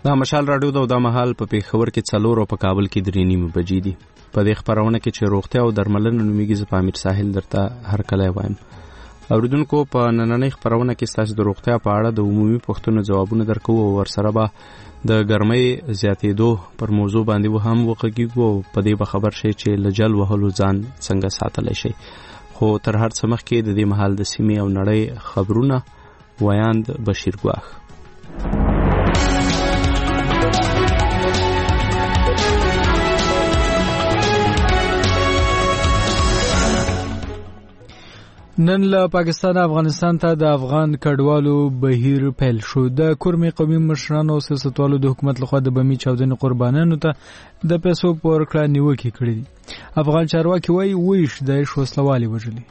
دا مشال راډیو دا مهال په پیښور کې 4 او په کابل کې 3:30 بجې دي. په دې خبرونه کې چې روغتیا او درملنه نومیږي زه په امیر ساحل درته هر کله وایم. اوریدونکو په نننۍ خبرونه کې ستاسو د روغتیا په اړه د عمومي پوښتنو ځوابونه درکو او ورسره به د ګرمۍ زیاتېدو پر موضوع باندې هم وغږیږو او په دې به خبر شي چې له جل وهلو ځان څنګه ساتلی شي. خو تر هر څه مخکې د دې مهال د سیمې او نړۍ خبرونه ویاند بشیر ګواښ. نن له پاکستان افغانستان ته د افغان کډوالو بهیر پیل شو. د کورمي قومي مشرانو او سیاستوالو د حکومت لخوا د بمي چاودنې قربانانو ته د پیسو په ورکړه نیوکې کړې دي. افغان چارواکي وایي ویش داعش وسلوالي وژلي.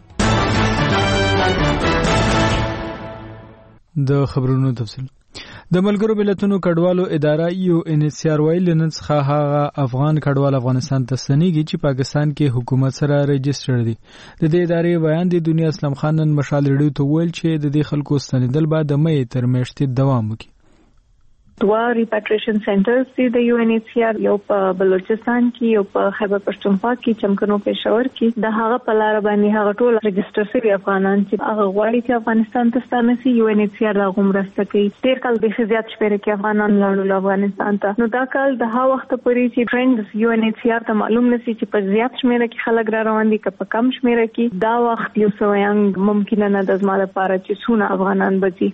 د خبرونو تفصیل. د ملګرو ملتونو کډوالو اداره UNHCR ویل نن څخه هغه افغان کډوال افغانستان ته ستنېږي چې پاکستان کې حکومت سره رجسټر دي. د دې ادارې بیان دی دنیا اسلام خان نن مشال ریډیو ته ویل چې د دې خلکو ستنېدل به د مې تر میاشتې دوام وکړي. دوا ریپاټریشن سنټرز دي د UNHCR یو په بلوچستان کې یو په خیبر پښتونخوا کې چمکنو پېښور کې د هغه په لار باندې هغه ټول رجسټر شوي افغانان چې هغه غواړي چې افغانستان ته ستانه شي UNHCR هغه مرسته کوي. ډېر کال د زیات شمېر کې افغانان لاړل افغانستان ته. نو دا کال د هغه وخت پورې چې ټرند UNHCR ته معلوم نشي چې په زیات شمېر کې خلک را روان دي که په کم شمېر کې دا وخت یو څه ممکن نه د زما لپاره چې څونه افغانان بچي.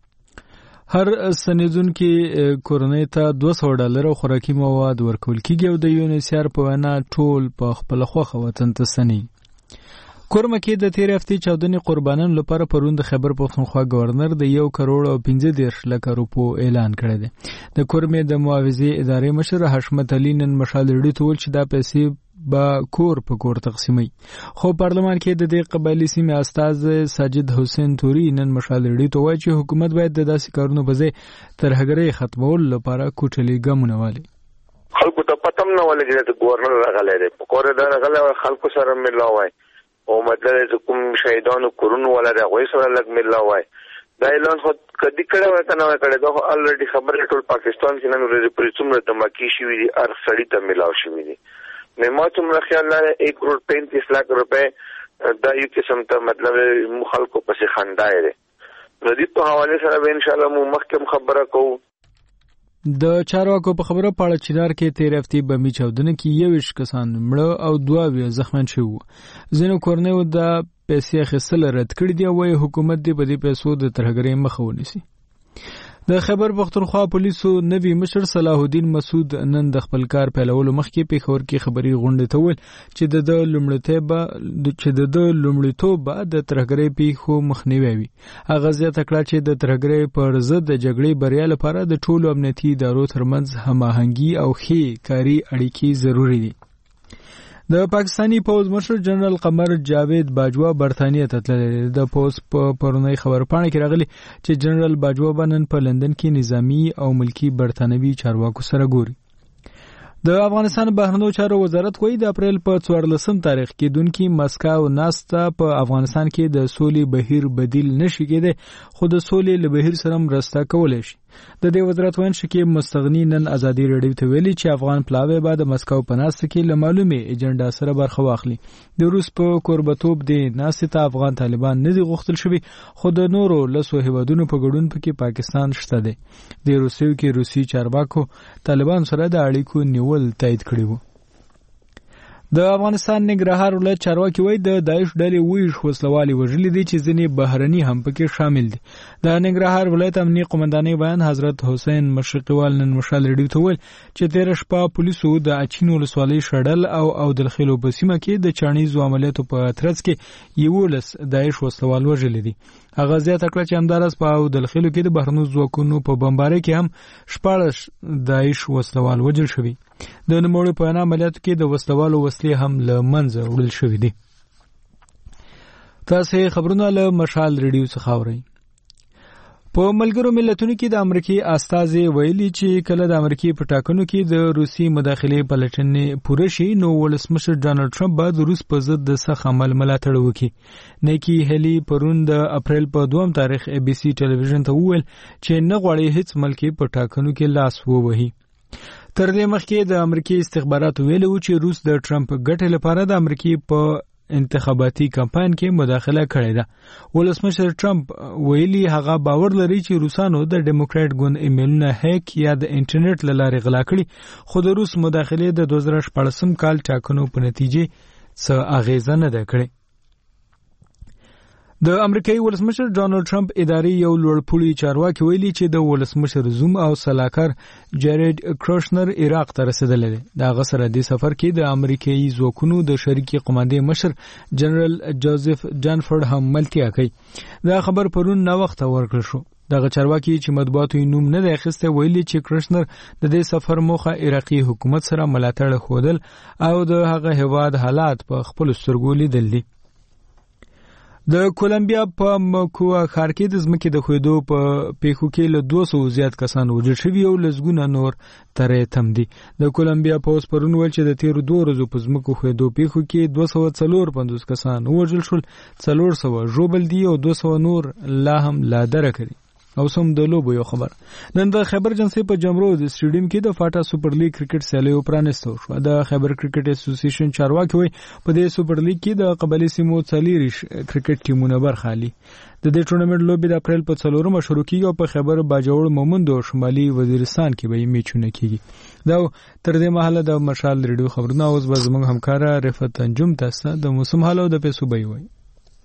هر ستنېدونکي کورنۍ ته $200 خوراکي مواد ورکول کیږي او د UNHCR په وینا ټول په خپل خوښه وطن ته ستنېږي. کورمه کې د تیر هفتې چاودنې قربانانو لپاره پرون د خیبر پښتونخوا گورنر د 1.15 روپو اعلان کړی دی. د کورمې د معاوضې ادارې مشر حشمت علي نن مشال ریډیو ته ویل چې دا پیسې با کور په کور تقسیمي. خو پارلمان کې د دې قبایلي سیمې استاد ساجد حسین توري نن مشال ریډیو ته وایي چې حکومت باید د داسې کارونو په ځای ترهګرۍ ختمولو لپاره کوټلي ګامونه والی. خلکو ته پتم نه ولګي چې گورنر راغلی دی په کور دا راغلی خلکو سره ملا وای او مطلب کوم شهیدانو کورونو ولا د غوي سره لګ ملا وای دا اعلان خو کدي کړه وای کنه وای کړه دا الریډي خبره ټول پاکستان کې نن ورځ پرې څومره دماکي شوې دي ار سړی ته ملاو شوې دي. نه ما څومره خیال لري 1.35 لک روپے دا یو قسم ته مطلب مخالکو پسې خندای دي. نو دې په حواله سره به ان شاء الله مو مخکم خبره کوو. د چارواکو په خبره پاړه چینار کې تیر هفتې بمي چاودنه کې 21 کسان مړه او 2 زخمیان شوي. ځینو کورنیو د پیسې اخیستل رد کړي دي او حکومت دې په دې پیسو د ترهګرۍ مخه ونیسي. د خیبر پښتونخوا پولیسو نوی مشر صلاح الدین مسعود نن د خپل کار پیلولو مخکې پیښور کې خبري غونډه ته ویل چې د لومړیتوب د ترهګرۍ پیښو مخنیوي وي. هغه زیاته کړه چې د ترهګرۍ پر ضد د جګړې بریا لپاره د ټولو امنیتي ادارو ترمنځ هماهنګي او ښې کاري اړیکې ضروري دي. د پاکستانی پوز مشر جنرال قمر جاوید باجوا برتانیې ته تللی. د پوز په پرونی خبرپاڼه کې راغلی چې جنرال باجوا نن په لندن کې نظامی او ملکی برتانوي چارواکو سره ګوري. د افغانستان بهرنیو چارو وزارت وایي د اپریل په 14 تاریخ کې دونکي مسکو ناسته په افغانستان کې د سولې بهیر بدیل نشي کېده خو د سولې له بهیر سره مرسته کولای شي. د دې وزارت وین شکیب مستغنی نن ازادي ریډیو ته ویلي چې افغان پلاوی بعد مسکو په ناسته کې له معلومه ایجنډا سره برخه واخلي. د روس په قربتوب د ناسته ته افغان طالبان نه دي غوښتل شوی خو د نورو لسو هیوادونو په ګډون پکې پاکستان شته دی. د روسیو کې روسي چارواکو طالبان سره د اړیکو نیول تایید کړی وو. د افغانستان ننګرهار ولایت چارواکي وایي د داعش ډلې ویش وسلوالي وژلي دي چې ځینې بهرني هم پکې شامل دي. د ننګرهار ولایت امنیه قومندانۍ بیان حضرت حسین مشرقیوال نن مشال ریډیو ته ویل چې تیر شپه پولیسو د اچین ولسوالۍ شړل او دلخیلو په سیمه کې د چانیزو عملیاتو په ترڅ کې 11 داعش وسلوال وژلي دي. هغه زیاته کړه چې همدارس په دلخیلو کې د بهرنیو ځواکونو په بمبارۍ کې هم 14 داعش وسلوال وژل شوي. د نوموړي په وینا عملیاتو کې د وسلوالو وسلې هم له منځه وړل شوې دي. تاسو خبرونه له مشال ریډیو څخه اورئ. په ملګرو ملتونو کې د امریکای استازي ویلي چې کله د امریکای په ټاکنو کې د روسي مداخلې پلټنې پوره شي نو ولسمشر ډانلډ ټرمپ به د روس په ضد د سخت عمل ملاتړ وکړي. نیکی هلی پرون د اپریل په 2 تاریخ ABC ټلویزیون ته وویل چې نه غواړي هیڅ ملک په ټاکنو کې لاس ووهي. تر دې مخکې د امریکای استخباراتو ویلي و چې روس د ټرمپ ګټې لپاره د امریکای په انتخاباتي کمپاین کې مداخله کړې ده. ولسمشر ټرمپ ویلي هغه باور لري چې روسانو د ډیموکرات ګوند ایمیلونه هیک یا د انټرنیټ له لارې غلا کړي خو د روس مداخلې د 2014 کال ټاکنو په نتیجه څه اغیزه نه ده کړې. د امریکایي ولسمشر ډانلډ ټرمپ اداري یو لوړپوړي چارواکي ویلي چې د ولسمشر زوم او سلاکار جیریډ کروشنر عراق ته رسیدلی دی. د هغه سره د سفر کې د امریکایي ځواکونو د شریکي قوماندې مشر جنرال جوزف جانفورد هم ملتیا کوي. دا خبر پرون نه وخت ورکړل شو. دغه چارواکي چې مطبوعاتو یې نوم نه دی اخیستی ویلي چې کروشنر د دې سفر موخه عراقي حکومت سره ملاتړ ښودل او د هغه هیواد حالات په خپلو سترګو لیدل دي. د کولمبیا په مکوا ښار کې د ځمکې د ښویدو په پیښو کې له 200 زیات کسان وژل شوي او لسګونه نور ترې تم دي. د کولمبیا پولیس پرون ویل چې د تیرو 2 ورځو په ځمکو ښویدو پیښو کې 254 کسان وژل شول، 400 ژوبل دي او 200 نور لا هم لادره کړي. او سم د لوبو یو خبر نن د خیبر جنسي په جمرو د سټیډیم کې د فاټا سپر لیګ کرکټ سیالیو پرانستو شو. د خیبر کرکټ اسوسییشن چارواکي وي په دې سپر لیګ کې د قبلي سیمو 40 کرکټ ټیمونه برخه اخلي. د دې ټورنمنت لوبي د اپریل په 4 شروع کیږي او په خیبر باجوړ مومند او شمالي وزیرستان کې به میچونه کیږي. دا تر دې مهاله د مشال ریډیو خبرونه اوس به زموږ همکار رفعت انجم تاسو د موسم حال او د پیسو بي وي.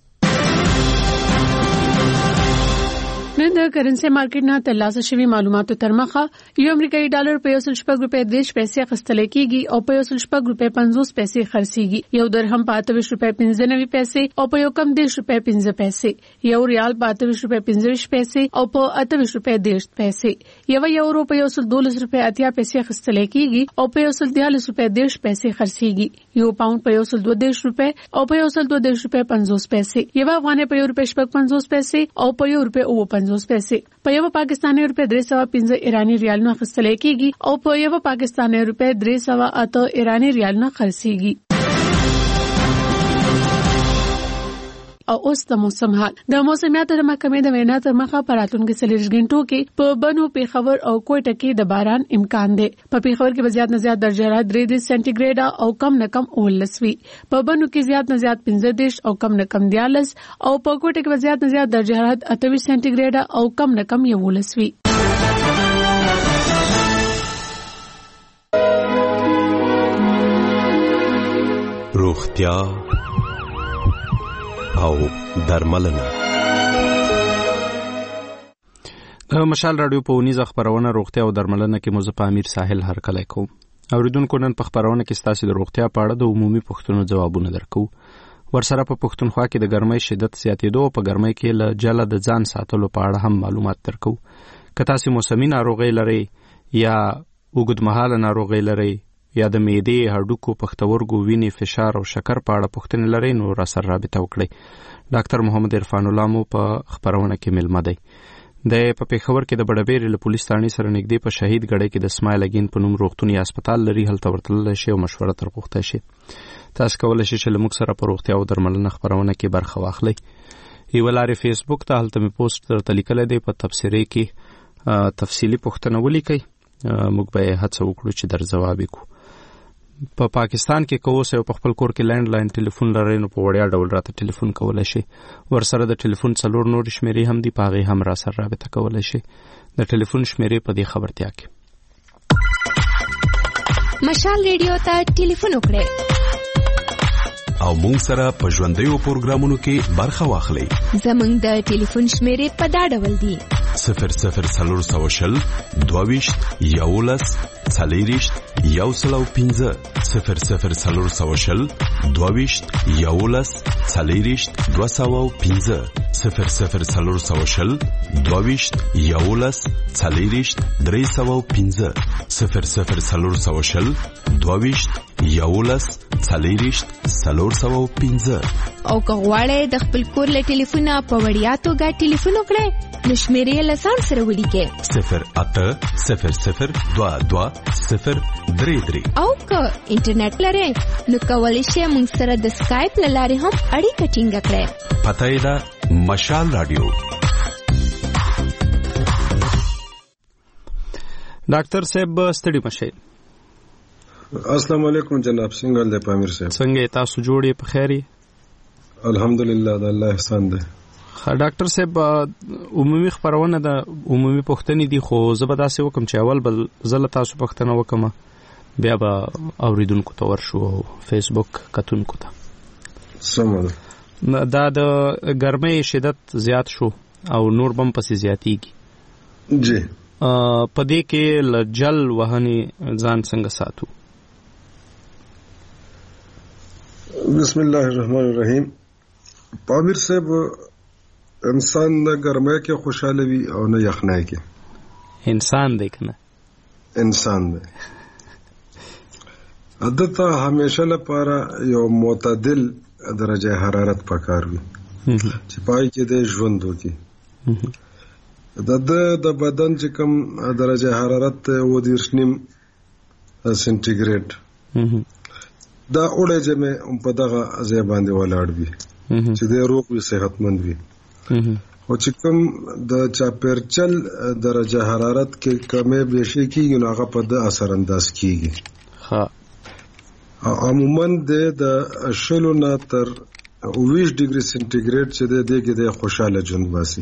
نن د کرنسي مارکیټ نه ترلاسه شوی معلوماتو تر مخه یو امریکایي ډالر په 1.6 روپے 10 پیسې اخیستل کېږي او په 1.6 روپے 50 پیسې خرڅيږي. یو درهم په 28 روپے 95 پیسې او په یو کم 10 روپے 15 پیسې. یو ریال په 28 روپے 25 پیسې او په 28 روپے 10 پیسې. یو یورو په 112 روپے 80 پیسې اخیستل کېږي او په 143 روپے 10 پیسې خرڅيږي. یو پاوند په 112 روپے او په 112 روپے 50 پیسې. یو افغانۍ په 1 روپے 50 پیسې او په 1 روپے 50 پیسې. په یو پاکستاني روپے 315 ایرانی ریالونه اخیستل کېږي او په یو پاکستاني روپے 308 ایرانی ریالونه خرڅيږي. او اوس د موسم حال. د موسمیاتو د محکمې د وینا تر مخه پراتونکو 40 غنټو کې په بنو پیښور او کوټه کې د باران امکان دی. په پیښور کې زیات نه زیات درجه حرارت 3 سانتي ګریډ او کم نه کم 19. په بنو کې زیات نه زیات 15 او کم نه کم 42 او په کوټه کې زیات نه زیات درجه حرارت 28 سانتي ګریډ او کم نه کم 19. روغتیا او درملنه. د مشال رادیو په ونیزه خبرونه روغتیا او درملنه کې مو په امیر ساحل هرکلی کوم. اوریدونکو نن په خبرونه کې ستاسو د روغتیا په اړه د عمومي پوښتنو ځوابونه درکو. ورسره په پښتونخوا کې د ګرمۍ شدت زیاتېدو او په ګرمۍ کې له جله د ځان ساتلو په اړه هم معلومات درکو. که تاسو موسمي ناروغي لرئ یا اوږدمهاله ناروغي لرئ یا د معدې، هډوکو، پښتورګو، وینې فشار او شکر په اړه پوښتنې لرئ نو راسره رابطه وکړئ. ډاکټر محمد عرفان الله مو په خبرونه کې ملمه دی. د په پیښور کې د بډبېرې له پولیس ثانې سره نږدې په شهید ګړۍ کې د اسماعیل اګین په نوم روغتوني هسپتال لري، هلته ورتللی شي او مشوره تر غوښتی شي. تاسو کولی شئ چې له موږ سره په روغتیا او درملنه خبرونه کې برخه واخلئ. یوه لارې فیسبوک ته، هلته مې پوسټ درته لیکلی دی، په تبصرې کې تفصیلي پوښتنه ولیکئ، موږ به یې هڅه وکړو چې در ځواب یې کړو. په پاکستان کې که اوس یو په خپل کور کې لینډ لاین ټلیفون لرئ نو په وړیا ډول راته ټلیفون کولی شي. ورسره د ټلیفون 4 نورې شمیرې هم دي، په هغې هم راسره رابطه کولی شي. د ټلیفون شمیرې په دې خبرتیا کې. مشال ریډیو ته ټلیفون وکړئ او مونږ سره په ژوندیو پروګرامونو کې برخه واخلئ. زمونږ د ټلیفون شمیرې په دا ډول دي: 00 22 11 40 105 00 22 11 40 205 00 22 11 40 305 00 22 11 40 305. او که غواړئ د خپل کور له ټلیفونه په وړیا توګه ټلیفون وکړئ نشمیرې لسان سره ولیکئ 0800222033 او که انټرنیټ لرئ نو کولی شئ موږ سره د سکایپ له لارې هم اړیکه ټینګه کړئ. پته یې ده مشال رادیو. ډاکټر صاحب ستړي مشه. السلام علیکم جناب سنگل د پامیر صاحب. څنګه تاسو جوړې په خیري؟ الحمدلله د الله احسان ده. ډاکټر صاحب عمومي خبرونه د عمومي پوښتنې دي خو زه به داسې وکم چې اول بل زله تاسو پوښتنه وکم بیا به اوریدونکو ته ورشو فیسبوک کتونکو ته. سمه دا د ګرمۍ شدت زیات شو او نور بم پسې زیاتیږي. جی په دې کې لجل وهنې ځان څنګه ساتو؟ بسم الله الرحمن الرحیم. پامیر صاحب انسان نه ګرمۍ کې خوشاله وي او نه یخنۍ کې. انسان دی کنه؟ انسان دی. عادت همیشه لپاره یو معتدل درجه حرارت پکار وي چې پای کې د ژوند وکړي. د بدن چې کوم درجه حرارت و 30 سنټیګریډ دا اوړه چې مې په دغه ځای باندې ولاړ وي چې د روغ وي صحتمند وي. او چې کوم د چاپیرچل درجه حرارت کې کمې بیشي کېږي نو هغه په د اثر انداز کېږي. عموما د شلو نه تر 20 ډیګري سنټیګریډ چې د دې کې د خوشاله ژوند باسي.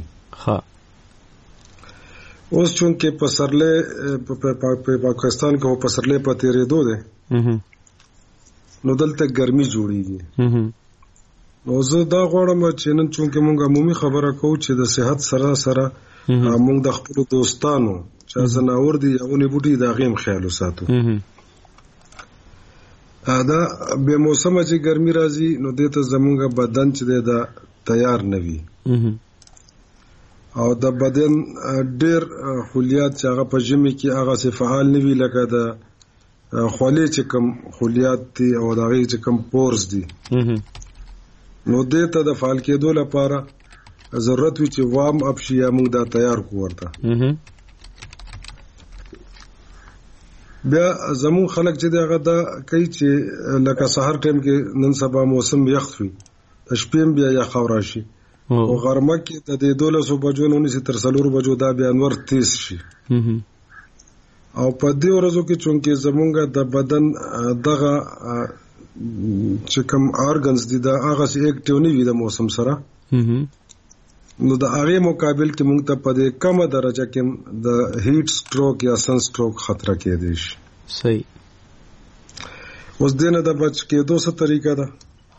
اوس چونکه پسرله په پاکستان کې پسرله په تیرېدو ده نو دلته ګرمي جوړیږي. نو زه دا غواړم چې نن چونکه موږ عمومي خبره کوو چې د صحت سره سره موږ د خپل دوستانو چې زناور دي یوونی بوټي دا غیم خیال وساتو. دا به موسمه چې ګرمي راځي نو دته زمونږ بدن چې دا تیار نه وي او د بدن ډېر خلیات چې هغه په ژمي کې هغه څه فعال نه وي لکه د خولې چې کوم خلیات دي او د هغې چې کوم پورز دي نو دې ته د فعال کېدو لپاره ضرورت وي چې وام اپ شي یا موږ دا تیار کو ورته. بیا زمون خلک چې دغه دا کوي چې لکه سحر ټیم کې نن سبا موسم یخ وي شپې بیا یخ راشي او غرمه کې د 12 بجو نه نسی تر 4 بجو دا بیا انور تیز شي. او په دې ورځو کې چونکه زمونږ د بدن دغه چې کوم ارګنز دي دا هغه سي اکټیو نه وي د موسم سره نو د هغه مقابل کې موږ ته په دې کمه درجه کې د هیټ سټروک یا سن سټروک خطر کېدی شي. صحیح. اوس دینه د بچ کېدو څه طریقه ده؟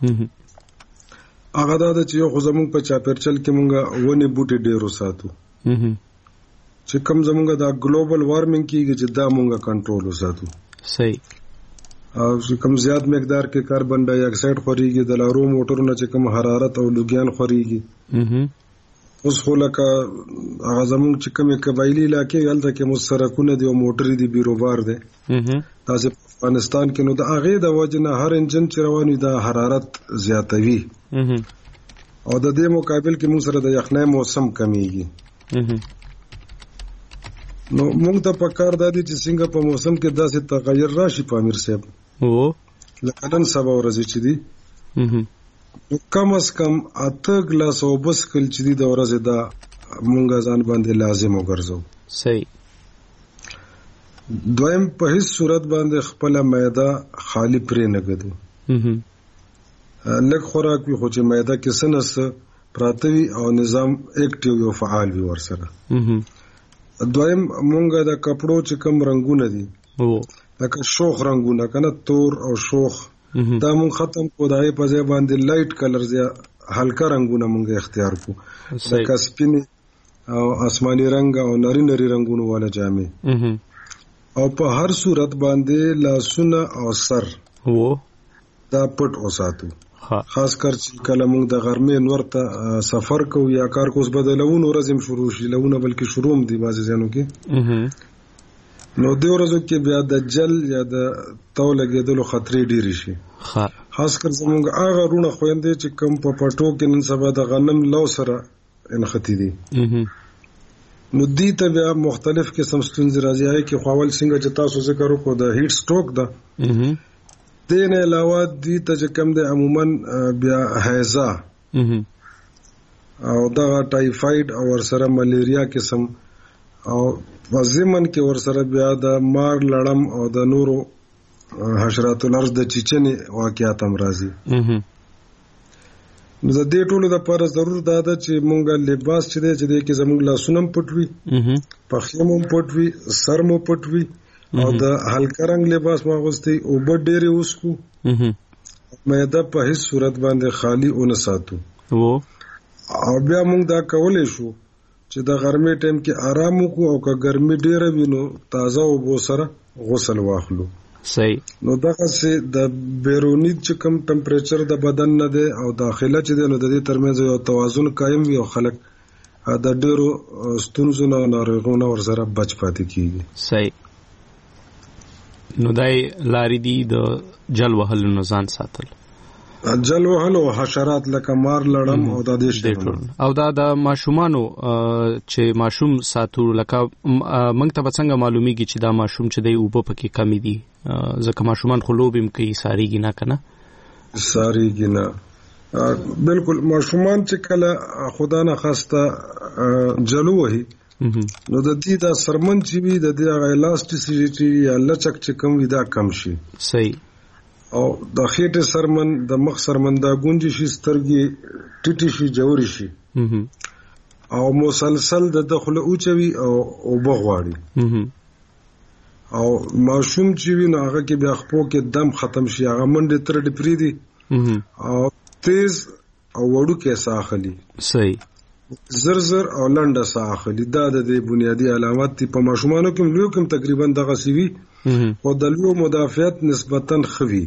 هغه دا چې یو زموږ په چاپیرچل کې موږ ونی بوټي ډېر وساتو چې کوم زموږ د ګلوبل وارمنګ کېږي چې دا موږ کنټرول وساتو. صحیح. او چې کوم زیات مقدار کې کاربن ډای اکساید خوريږي د لارو موټرونو چې کوم حرارت او لوګیان خوريږي اوس خو لکه هغه زموږ چې کومه قبایلی علاقې یلته کې مسرکونه دي او موټرې دي بیروبار دي تاسو په افغانستان کې نو د هغه د وجنه هر انجن چې رواني د حرارت زیاتوي او د دې مقابل کې موږ سره د یخنۍ موسم کمیږي. نو موږ ته پکار دادی چې څنګه په موسم کې داسې تغیر راشي پامیر صاحب لکه نن سبا ورځې چې دي کم از کم 8 ګلاس او بس کل چې دي د ورځې دا مونږ ځان باندې لازم وګرځو. صحیح. دویم په هیڅ صورت باندې خپل معده خالی پرې نه ګدو لږ خوراک وي خو چې معده کې سنس پراتوي او نظام اکټیو یو فعال وي ورسره. دویم مونږ د کپړو چې کوم رنگونه دي لکه شوخ رنگونه کنه تور او شوخ دا مونږ ختم کو دای په ځای باندې لایټ کلرز یا هلکا رنگونه مونږ اختیار کو لکه سپین او آسماني رنگ او نری نری رنگونه والا جامې او په هر صورت باندې لاسونه او سر دا پټ اوساتو خاص کر چې کله موږ د غرمې نور ته سفر کوو یا کار کوس بدلون ورځم شروع شي لونه بلکې شروع دي بازي ځانو کې نو د ورځو کې بیا د جل یا د تو لګېدلو خطرې ډېری شي خاص کر زموږ هغه رونه خويندې چې کوم په پټو کې نن سبا د غنم لو سره انختی دي نو دې ته بیا مختلف قسم ستونزې راځي کې خپل څنګه چې تاسو ذکر وکړو د هیټ سټروک ده دې نه علاوه دې ته چې کوم د عموما بیا هیزا او دا ټایفاید او ورسره ملیریا قسم او وزمن کې ورسره بیا د مار لړم او د نورو حشرات الارض د چیچنې واقعیات هم راځي. زه دې ټولو د لپاره ضرور دا ده چې مونږ لباس چې دی چې دې کې زموږ لاسونه پټوي پښې مو پټوي سر مو پټوي او د هلکه رنگ لباس ما غوستي او بډ ډېرې وسکو معده په هیڅ صورت باندې خالی ونه ساتو او بیا مونږ دا کولای شو چې د ګرمۍ ټیم کې آرام وکړو او که ګرمي ډېره وي نو تازه اوبو سره غسل واخلو. صحیح. نو دغه سي د بیرونی چې کوم ټمپریچر د بدن نه دی او داخله چې دی نو د دې ترمنځ یو توازن قائم وي او خلک د ډېرو ستونزو نه ناروغیو ور سره بچ پاتې کیږي. صحیح. نو دای لارې دي د جل وهلو نه ځان ساتل. جل وهلو حشرات لکه مار لړم او د دې شی او دا د ماشومانو چې ماشوم ساتو لکه موږ ته څنګه معلومیږي چې دا ماشوم چې دی اوبه پکې کمی دي ځکه ماشومان خو لوبیم کوي ساریږي نه کنه ساریږي نه بالکل ماشومان چې کله خدا نه خواسته جلو وهي نو د دې د سرمن چې وي د دې الاسټیسیټي یا لچک چې کم وي دا کم شي. صحیح. او د خېټه سرمن د مخ سرمن دا گونجي شي سترګې ټټي شي جوړي شي او مسلسل د دخله اوچوي او بغواړي او ماشوم چې وي نو هغه کې بیا خپو کې دم ختم شي هغه منډه تر ډی پریدي او تیز او وړو کې ساخلي. صحیح. زر او لنډه ساخلي دا د بنیادی علامات دي په ماشومانو کې لوی کوم تقریبا دغه سی وي او د لوی مدافعت نسبتا خوي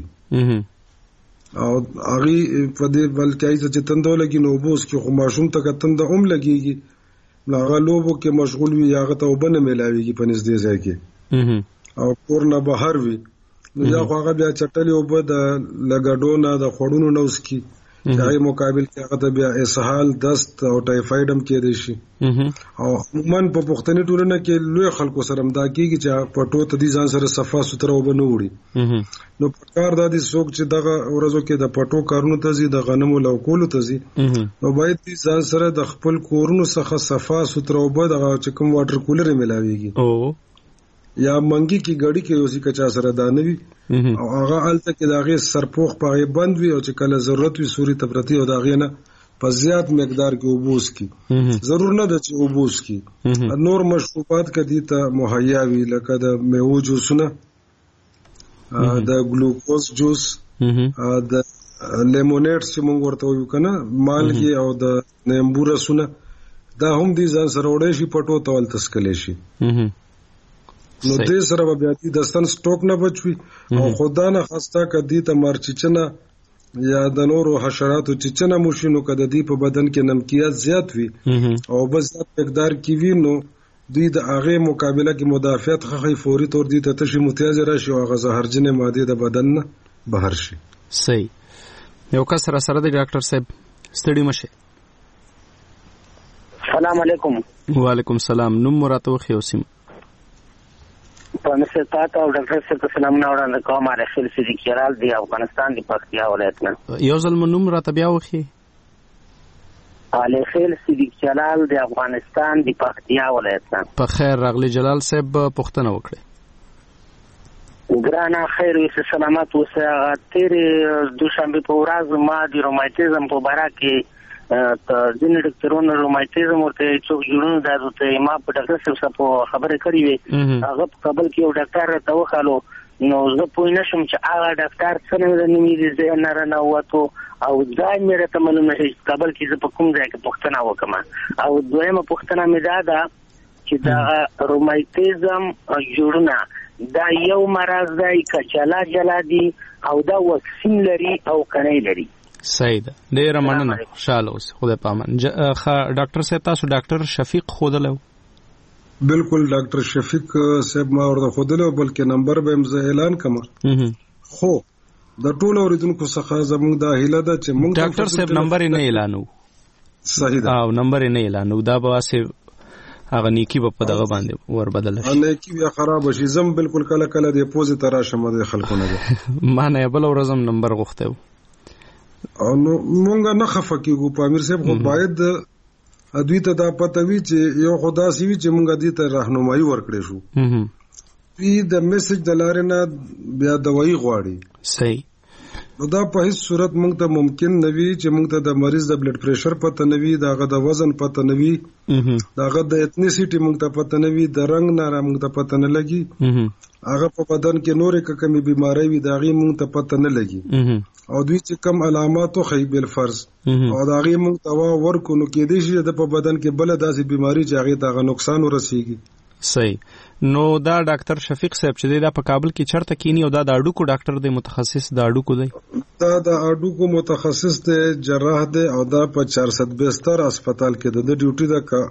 او هغه په دې بلکې چې تندو لګي نو بوس کې خو ماشوم ته کتند هم لګيږي هغه لوبو کې مشغول وي هغه ته وبنه ملاويږي په نږدې ځای کې او کور نه بهر وي نو یا هغه بیا چټلې وب د لګډونه د خړونو نوس کې دای مقابل کې هغه بیا اسهال دست او ټایفاید هم کېدې شي او عموما په پښتني ټولنه کې لوی خلکو سره مدا کېږي چې پټو ته دي ځان سره صفه ستره وبنه وړي نو پکار د دې څوک چې دغه ورځو کې د پټو کارونو ته زی د غنمو لو کولو ته زی نو باید دې ځان سره د خپل کورونو څخه صفه ستره وبد دغه چې کوم واټر کولر ملاويږي یا منګي کې غړي کې اوسې کچا سره دانوي او هغه الته کې داغه سرپوخ پغه بند وي او چې کله ضرورت وي سوري تپرتی او داغه نه په زیات مقدار کې وبوس کی ضرور نه د چې وبوس کی نور مشروبات کدي ته مهیا وي لکه د میوه جوسونه د ګلوکوز جوس د لیمونیډ چې مونږ ورته وایو کنه مالګي او د نیمبو رسونه دا هم دي ځان سره وړي شي پټو تول تسکلې شي نو دې سره بیا دې د سن سټوک نه بچوي او خدا نه خواسته کدي ته مرچچنه یا د نورو حشراتو چچنه موشینو کده دې په بدن کې نمکیات زیات وي او بس زیات مقدار کې وي نو دوی د هغه مقابله کې مدافعت خخې فوري تور دي ته تشي متیاز راشي او هغه زهرجنه ماده د بدن نه بهر شي. صحیح. یو کس سره د ډاکټر صاحب ستړي مشه. السلام علیکم. وعلیکم السلام. نوم مراته خو اوسم په نسبت او ډاکټر صاحب سلام نه وړاندې کوم علي خل صدیق جلال دی افغانستان دی پکتیا ولایت نه. یو ځل نوم راته بیا وخی. علي خل صدیق جلال دی افغانستان دی پکتیا ولایت نه. په خیر راغلی جلال صاحب پښتنه وکړه. ګرانه خیر وي سلامات اوسه. تیر دوشنبه په ورځ ما د روماتیزم په باره کې ځینې ډاکټرونو روماتیزم ورته څوک جوړونه دادوته ما په ډاکټر صاحب خبرې کړې وي هغه په قبل کې یو ډاکټر راته وخالو نو زه پوه نشم چې هغه ډاکټر څنګه نومې دې نه رانواتو او دا مې راته معلومه شي قبل کې زه په کوم ځای کې پوښتنه وکم او دویمه پوښتنه مې ده چې دا روماتیزم جوړونه دا یو مرض دی که جلا دي او دا واکسین لري او کنه لري. صحیح ده. ډیر مننه. خوشاله اوسه. خدای پامان. ډاکټر صاحب تاسو ډاکټر شفیق خودلو؟ بالکل ډاکټر شفیق صاحب ما ورته خودلو بلکې نمبر به هم اعلان کړم. خو د ټولو اوریدونکو څخه زموږ د هیله ده چې موږ ډاکټر صاحب نمبر نه اعلانو. صحیح ده. او نمبر نه اعلانو دا به واسه هغه نیکی په دغه باندې ور بدل شي نیکی بیا خراب شي زم بالکل کله کله د پوزټ راشه مده خلکو نه ما نه بل ورځم نمبر غوښته او نو مونږه نه خفقېږو په امیر صاحب خو باید دوی ته دا پته وي چې یو خدا سی وي چې مونږه دې ته راهنمایي ورکړې شو دوی د میسج د لارې نه بیا دوايي غواړي صحیح نو دا په هیڅ صورت مونږ ته ممکن نه وي چې مونږ ته د مریض د بلډ پریشر پته نه وي دغه د وزن پته نه وي دغه د ایتنیسيټي مونږ ته پته نه وي د رنگ نه مونږ ته پته نه لګي هغه په بدن کې نورې کمی بیماری وي دغه مونږ ته پته نه لګي او دوی چې کم علامات خو بل فرض او دغه مونږ ته ورکو نو کې دي چې د په بدن کې بل داسې بیماری چې هغه ته نقصان ورسیږي صحیح نو دا ډاکټر شفیق صاحب چې دا په کابل کې چرته کینی او دا د اډوکو ډاکټر دی متخصص د اډوکو دی دا د اډوکو متخصص دی جراح دی او دا په 472 هسپتال کې د ډیوټي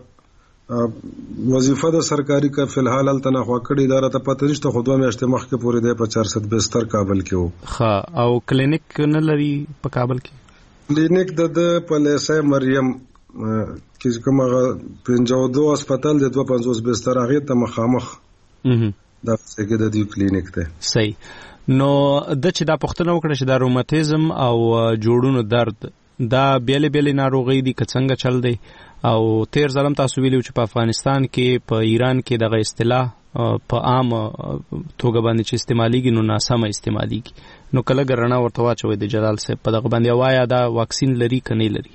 د وظیفه د سرکاري کا فلحال تنه خوا کړی اداره ته پته نشته خو دوه میاشتې مخکې پورې دی په 472 کابل کې وو ها او کلینیک نه لري په کابل کې کلینیک د پلیسه مریم کې کومه 52 هسپتال د 250 بستر هغه ته مخامخ دا څنګه د دې کلینیک ته صحیح نو د چې دا پښتنه وکړه چې د روماتیزم او جوړونو درد دا بیل ناروغي دي څنګه چل دی او تیر ظلم تاسو ویلو چې په افغانستان کې په ایران کې دغه اصطلاح په عام توګه باندې چې استعماليږي نو ناسمه استعماليږي نو کله ګرنا ورته واچوي د جلال صاحب په دغه باندې وایا دا واکسین لري کني لري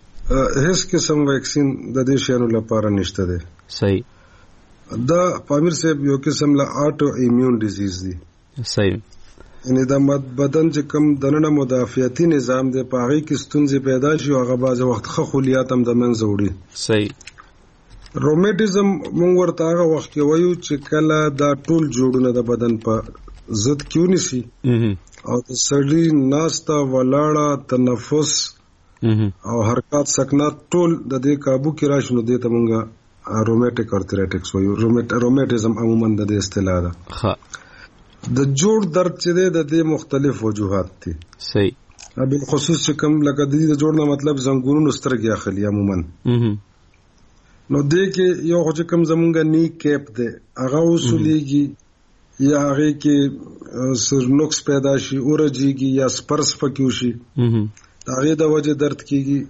هیڅ قسم واکسین د دې شانو لپاره نشته دی صحیح دا پامیر صاحب یو قسم له آټو ایمیون ډیزیز دی صحیح یعنی دا بدن چې کم دننه مدافعتي نظام دی په هغه کې ستونزې پیدا شي او هغه بعض وخت خلیات هم د منځ وړي صحیح روماتیزم مونږ ورته هغه وخت کې وایو چې کله دا ټول جوړونه د بدن په ضد کیو نسی او د سړی ناستا ولاړه تنفس او حرکات سکنات ټول د دې قابو کې راشي نو دې ته مونږه روماتیک ارترایټکس وایو روماتیزم عموما د دې اصطلاح ده ها د جوړ درد چې د دې مختلف وجوهات دي صحیح بالخصوص چې کوم لکه د دې جوړ نه مطلب زنګونونو سترګې اخلي عموما نو دې کې یو چې کوم زمونږه نی کیپ ده هغه وصولېږي یا هغه کې سرنوکس پیدا شي اورجيږي یا سپرس پکیو شي هغه د وجه درد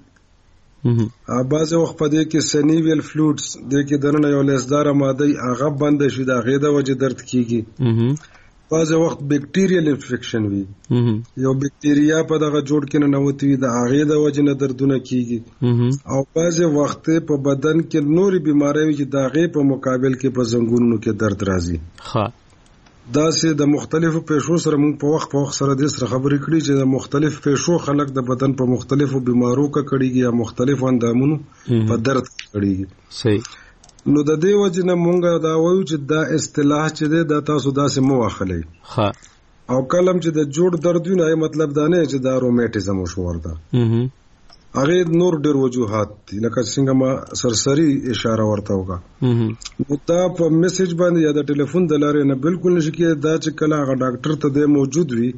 کیږي بعض وخت په دې کې سنیویل فلویډز د کې درنه یو لسدار ماده هغه بند شي د هغه د وجه درد کیږي بعض وخت بیکټیریل انفیکشن وي یو بیکټیریا په دغه جوړ کې نه نوتی وي د هغه د وجه نه دردونه کیږي او بعض وخت په بدن کې نوري بیماری وي چې د هغه په مقابل کې په زنګونونو کې درد راځي ها دا سه د مختلفو پیښو سره موږ په وخت سره د سره خبرې کړې چې د مختلف پیښو خلک د بدن په مختلفو بیمارو کې کړيږي یا مختلفو اندامونو په درد کړيږي صحیح نو د دې وجه نه مونږ دا وایو چې دا اصطلاح چې دا تاسو داسې مو واخلئ ها او کلم چې د جوړ درد وي نه مطلب دا نه چې دا روماتیزم شوور ده هغه نور ډېر وجوهات دي لکه څنګه ما سرسری اشاره ورته وکړه نو دا په میسج باندې یا د ټلیفون د لارې نه بالکل نشي کېدای دا چې کله هغه ډاکټر ته د موجود وي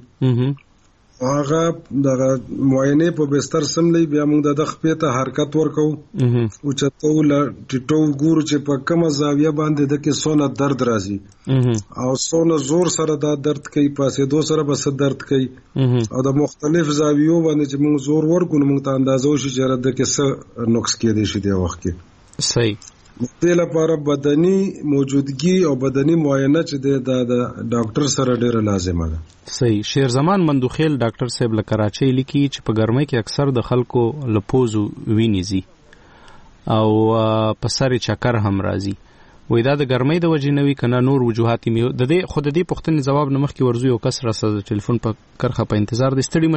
هغه د معاینه په بستر سملې بیا موږ د خپې ته حرکت ورکو او چې ټول ټیټو ګور چې په کومه زاویه باندې د کې سونه درد راځي او سونه زور سره دا درد کوي پاسې دو سره بس درد کوي او د مختلف زاویو باندې چې موږ زور ورکو نو موږ ته اندازو شي چې د کې څه نقص کې دي شي د وخت کې صحیح د لپاره بدني موجودګي او بدني معاینه چې د ډاکټر سره ډیره لازمه ده صحیح شیر زمان مندوخیل ډاکټر صاحب له کراچۍ لیکي چې په ګرمۍ کې اکثر د خلکو لپوزو وینيزي او په سر چکر هم راځي وای دا د ګرمۍ د وجې نوي کنه نور وجوهات می د دې خود دې پښتنې جواب نمخ کې ورزو یو کس راسه د ټلیفون په کرخه په انتظار د ستړي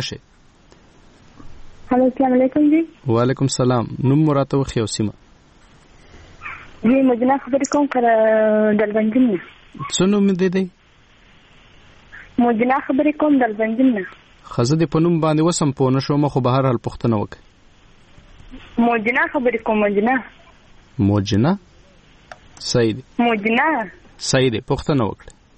مشه هلو السلام علیکم جی وعلیکم السلام نوم مراته وخی او سیمه جی مجنه خبرې کوم کړه دلبندین نه څه نوم دې دی مجنه خبرې کوم دلبندین نه خزه دې په نوم باندې وسم په نشو مخه بهر حل پښتنه وک مجنه خبرې کوم مجنه سید مجنه سید پښتنه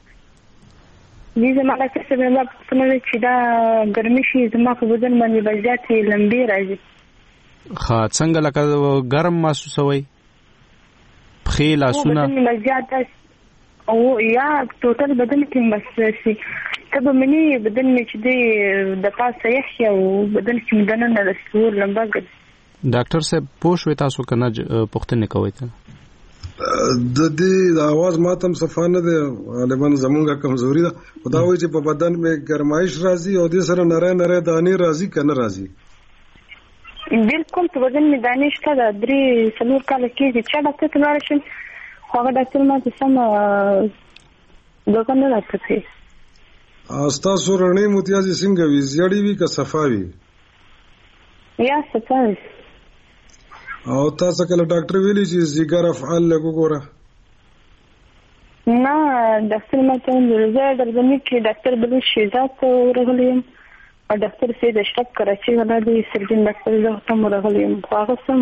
وکړه دې زموږه څه به الله پښتنه چې دا ګرمي شي زما په بدن باندې بجاتې لمبي راځي ها څنګه لکه ګرم محسوسوي پخې لاسونه مزیات او یا ټوټل بدن کې مسرسي تبه مني بدن مې چې دی د پاسه یخ او بدن کې مدنه نه رسول لمبا ګد ډاکټر صاحب پوښوي تاسو کنه پوښتنه کوي ته د دې د आवाज ماتم صفانه ده غالبا زمونږه کمزوري ده خدا وایي چې په بدن کې ګرمایش راځي او د سره نره دانې راځي کنه راځي بالکل په بدن کې دانې شته د 3 کال کې چې ډاکټر ته لاړ شم هغه ډاکټر ما ته سم دغه نه راځي تاسو رڼې متیازي څنګه وی زیړی وی که صفاوي یا صفاوي او تاسو کله ډاکټر ویلي چې زیګر افعال لګو ګوره نه ډاکټر ماته ورزه درځنی کې ډاکټر بل شیزات ورغلیم او ډاکټر سید اشرف کراچي ولادي سرجن ډاکټر زه هم ورغلیم هغه سم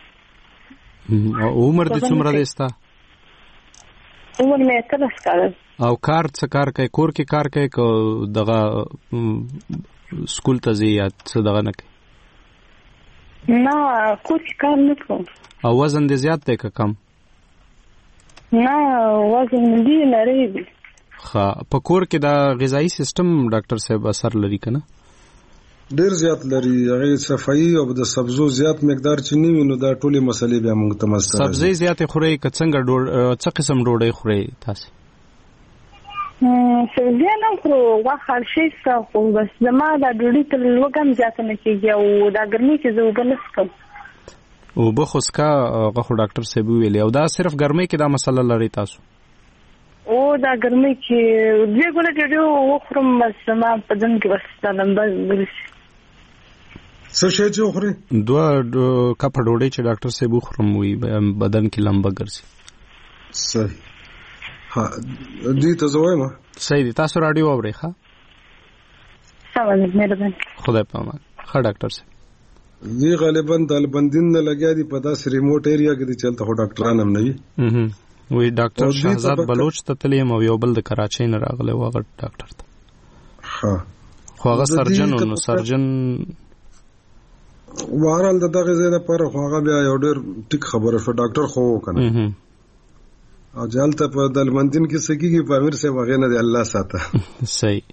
عمر د څومره دیستا عمر مې 30 کال او کار څه کار کوي کور کې کار کوي کو دغه سکول ته ځي یا څه دغه نه کوي نه کوم کار نه کوم او وزن دې زیات دی که کم نه وزن دې لري ها په کور کې دا غذایی سیستم ډاکټر صاحب اثر لري کنه ډیر زیات لري هغه صفائی او د سبزو زیات مقدار چې نیوي نو دا ټولې مسلې بیا موږ ته مسته سبزی زیات خوري که څنګه څه قسم ډوډۍ خوري تاسو سبزی نه خورو واخه شي څه خو بس زما دا ډوډۍ تل وګم زیات نه کیږي او دا ګرمي کې زه وبلسکم او بخوسکا غو ډاکټر صاحب ویلي او دا صرف ګرمي کې دا مسله لري تاسو او دا ګرمي کې دې ګولې ډېر وخورم بس ما په دن کې بس دا لمبا ورسي څه شي چې وخوري دوه کپ ډوډۍ چې ډاکټر صاحب وخورم وي بدن کې لمبا ګرځي صحیح ها دې ته زویم صحیح دي تاسو رادیو اورئ ښه سلام مهربان خدای په امان ښه ډاکټر صاحب وی غالبا د البندین نه لګیا دي په داس ریموټ ایریا کې دي چلته هو ډاکټران هم نه وي وی ډاکټر شهزاد بلوچ ته تلیم او یو بل د کراچۍ نه راغلی و هغه ډاکټر ته ها خو هغه سرجن نو سرجن وارال دغه زیاده پر هغه بیا یو ډېر ټیک خبره شو ډاکټر خو کنه او جالته په د البندین کې سکیږي په امیر سے وغه نه دی الله ساته صحیح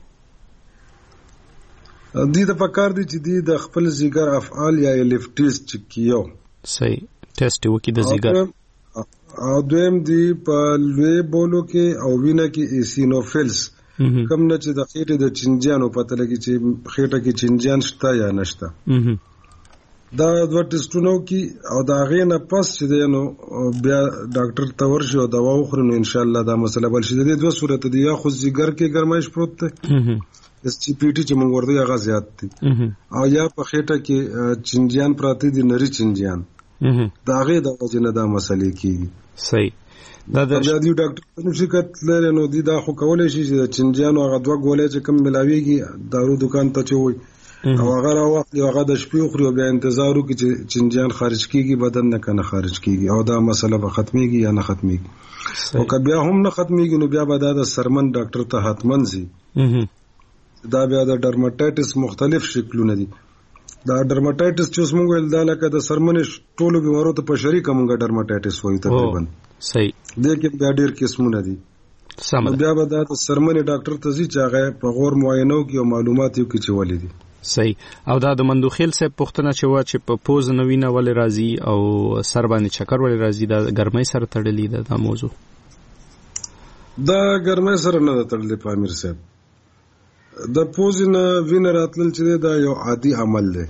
دې د پکار دي چې دې د خپل زیګر افعال یا لیفټیز چک کیو صحیح ټیسټ وکي د زیګر او دویم دی په لوی بولو کې او وینه کې ایسینوفیلز کم نه چې د خېټې د چنجانو پته لګي چې خېټه کې چنجان شته یا نشته دا دوه ټیسټونو کې او دا غې نه پس چې نو بیا ډاکټر ته ورشي او دوا وخوري نو ان شاء الله دا مسله بل شي د دوه صورت دي یا خو زیګر کې ګرمایش پروت ده اس جی پی ټی چې موږ ورته هغه زیات دي او یا په خېټه کې چنجان پراته دي نری چنجان دا غې د وجه نه دا مسلې کیږي صحیح دا د ډاکټر نو شکایت لري نو دا خو کولای شي چې چنجان او هغه دوه ګولې چې کم ملاويږي دارو دکان ته چوي او هغه راوخلي هغه د شپې خوري او بیا انتظار وکړي چې چنجان خارج کیږي بدن نه کنه خارج کیږي او دا مسله به ختميږي یا نه ختميږي او که بیا هم نه ختميږي نو بیا به دا د سرمن ډاکټر ته حتمن زی دا بیا د ډرماټایټس مختلف شکلونه دي دا ډرماټایټس چې موږ ویل دا لکه د سرمن ټولو بیمارو ته په شریک موږ ډرماټایټس وایو تقریبا صحیح دې کې بیا ډېر قسمونه دي بیا به دا د سرمن ډاکټر ته ځي چې هغه په غور معاینه کوي او معلومات یې کوي چې ولې دي صحیح او دا د مندوخیل صاحب پوښتنه چې وا چې په پوز نوینه ولې راځي او سر باندې چکر ولې راځي دا ګرمۍ سره تړلې ده دا موضوع دا ګرمۍ سره نه تړلې په امیر صاحب د پوز نه وینه راتلل چې دا یو عادي عمل دی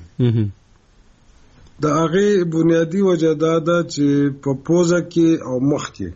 دا هغه بنیادی وجه دا ده چې په پوزه کې او مخ کې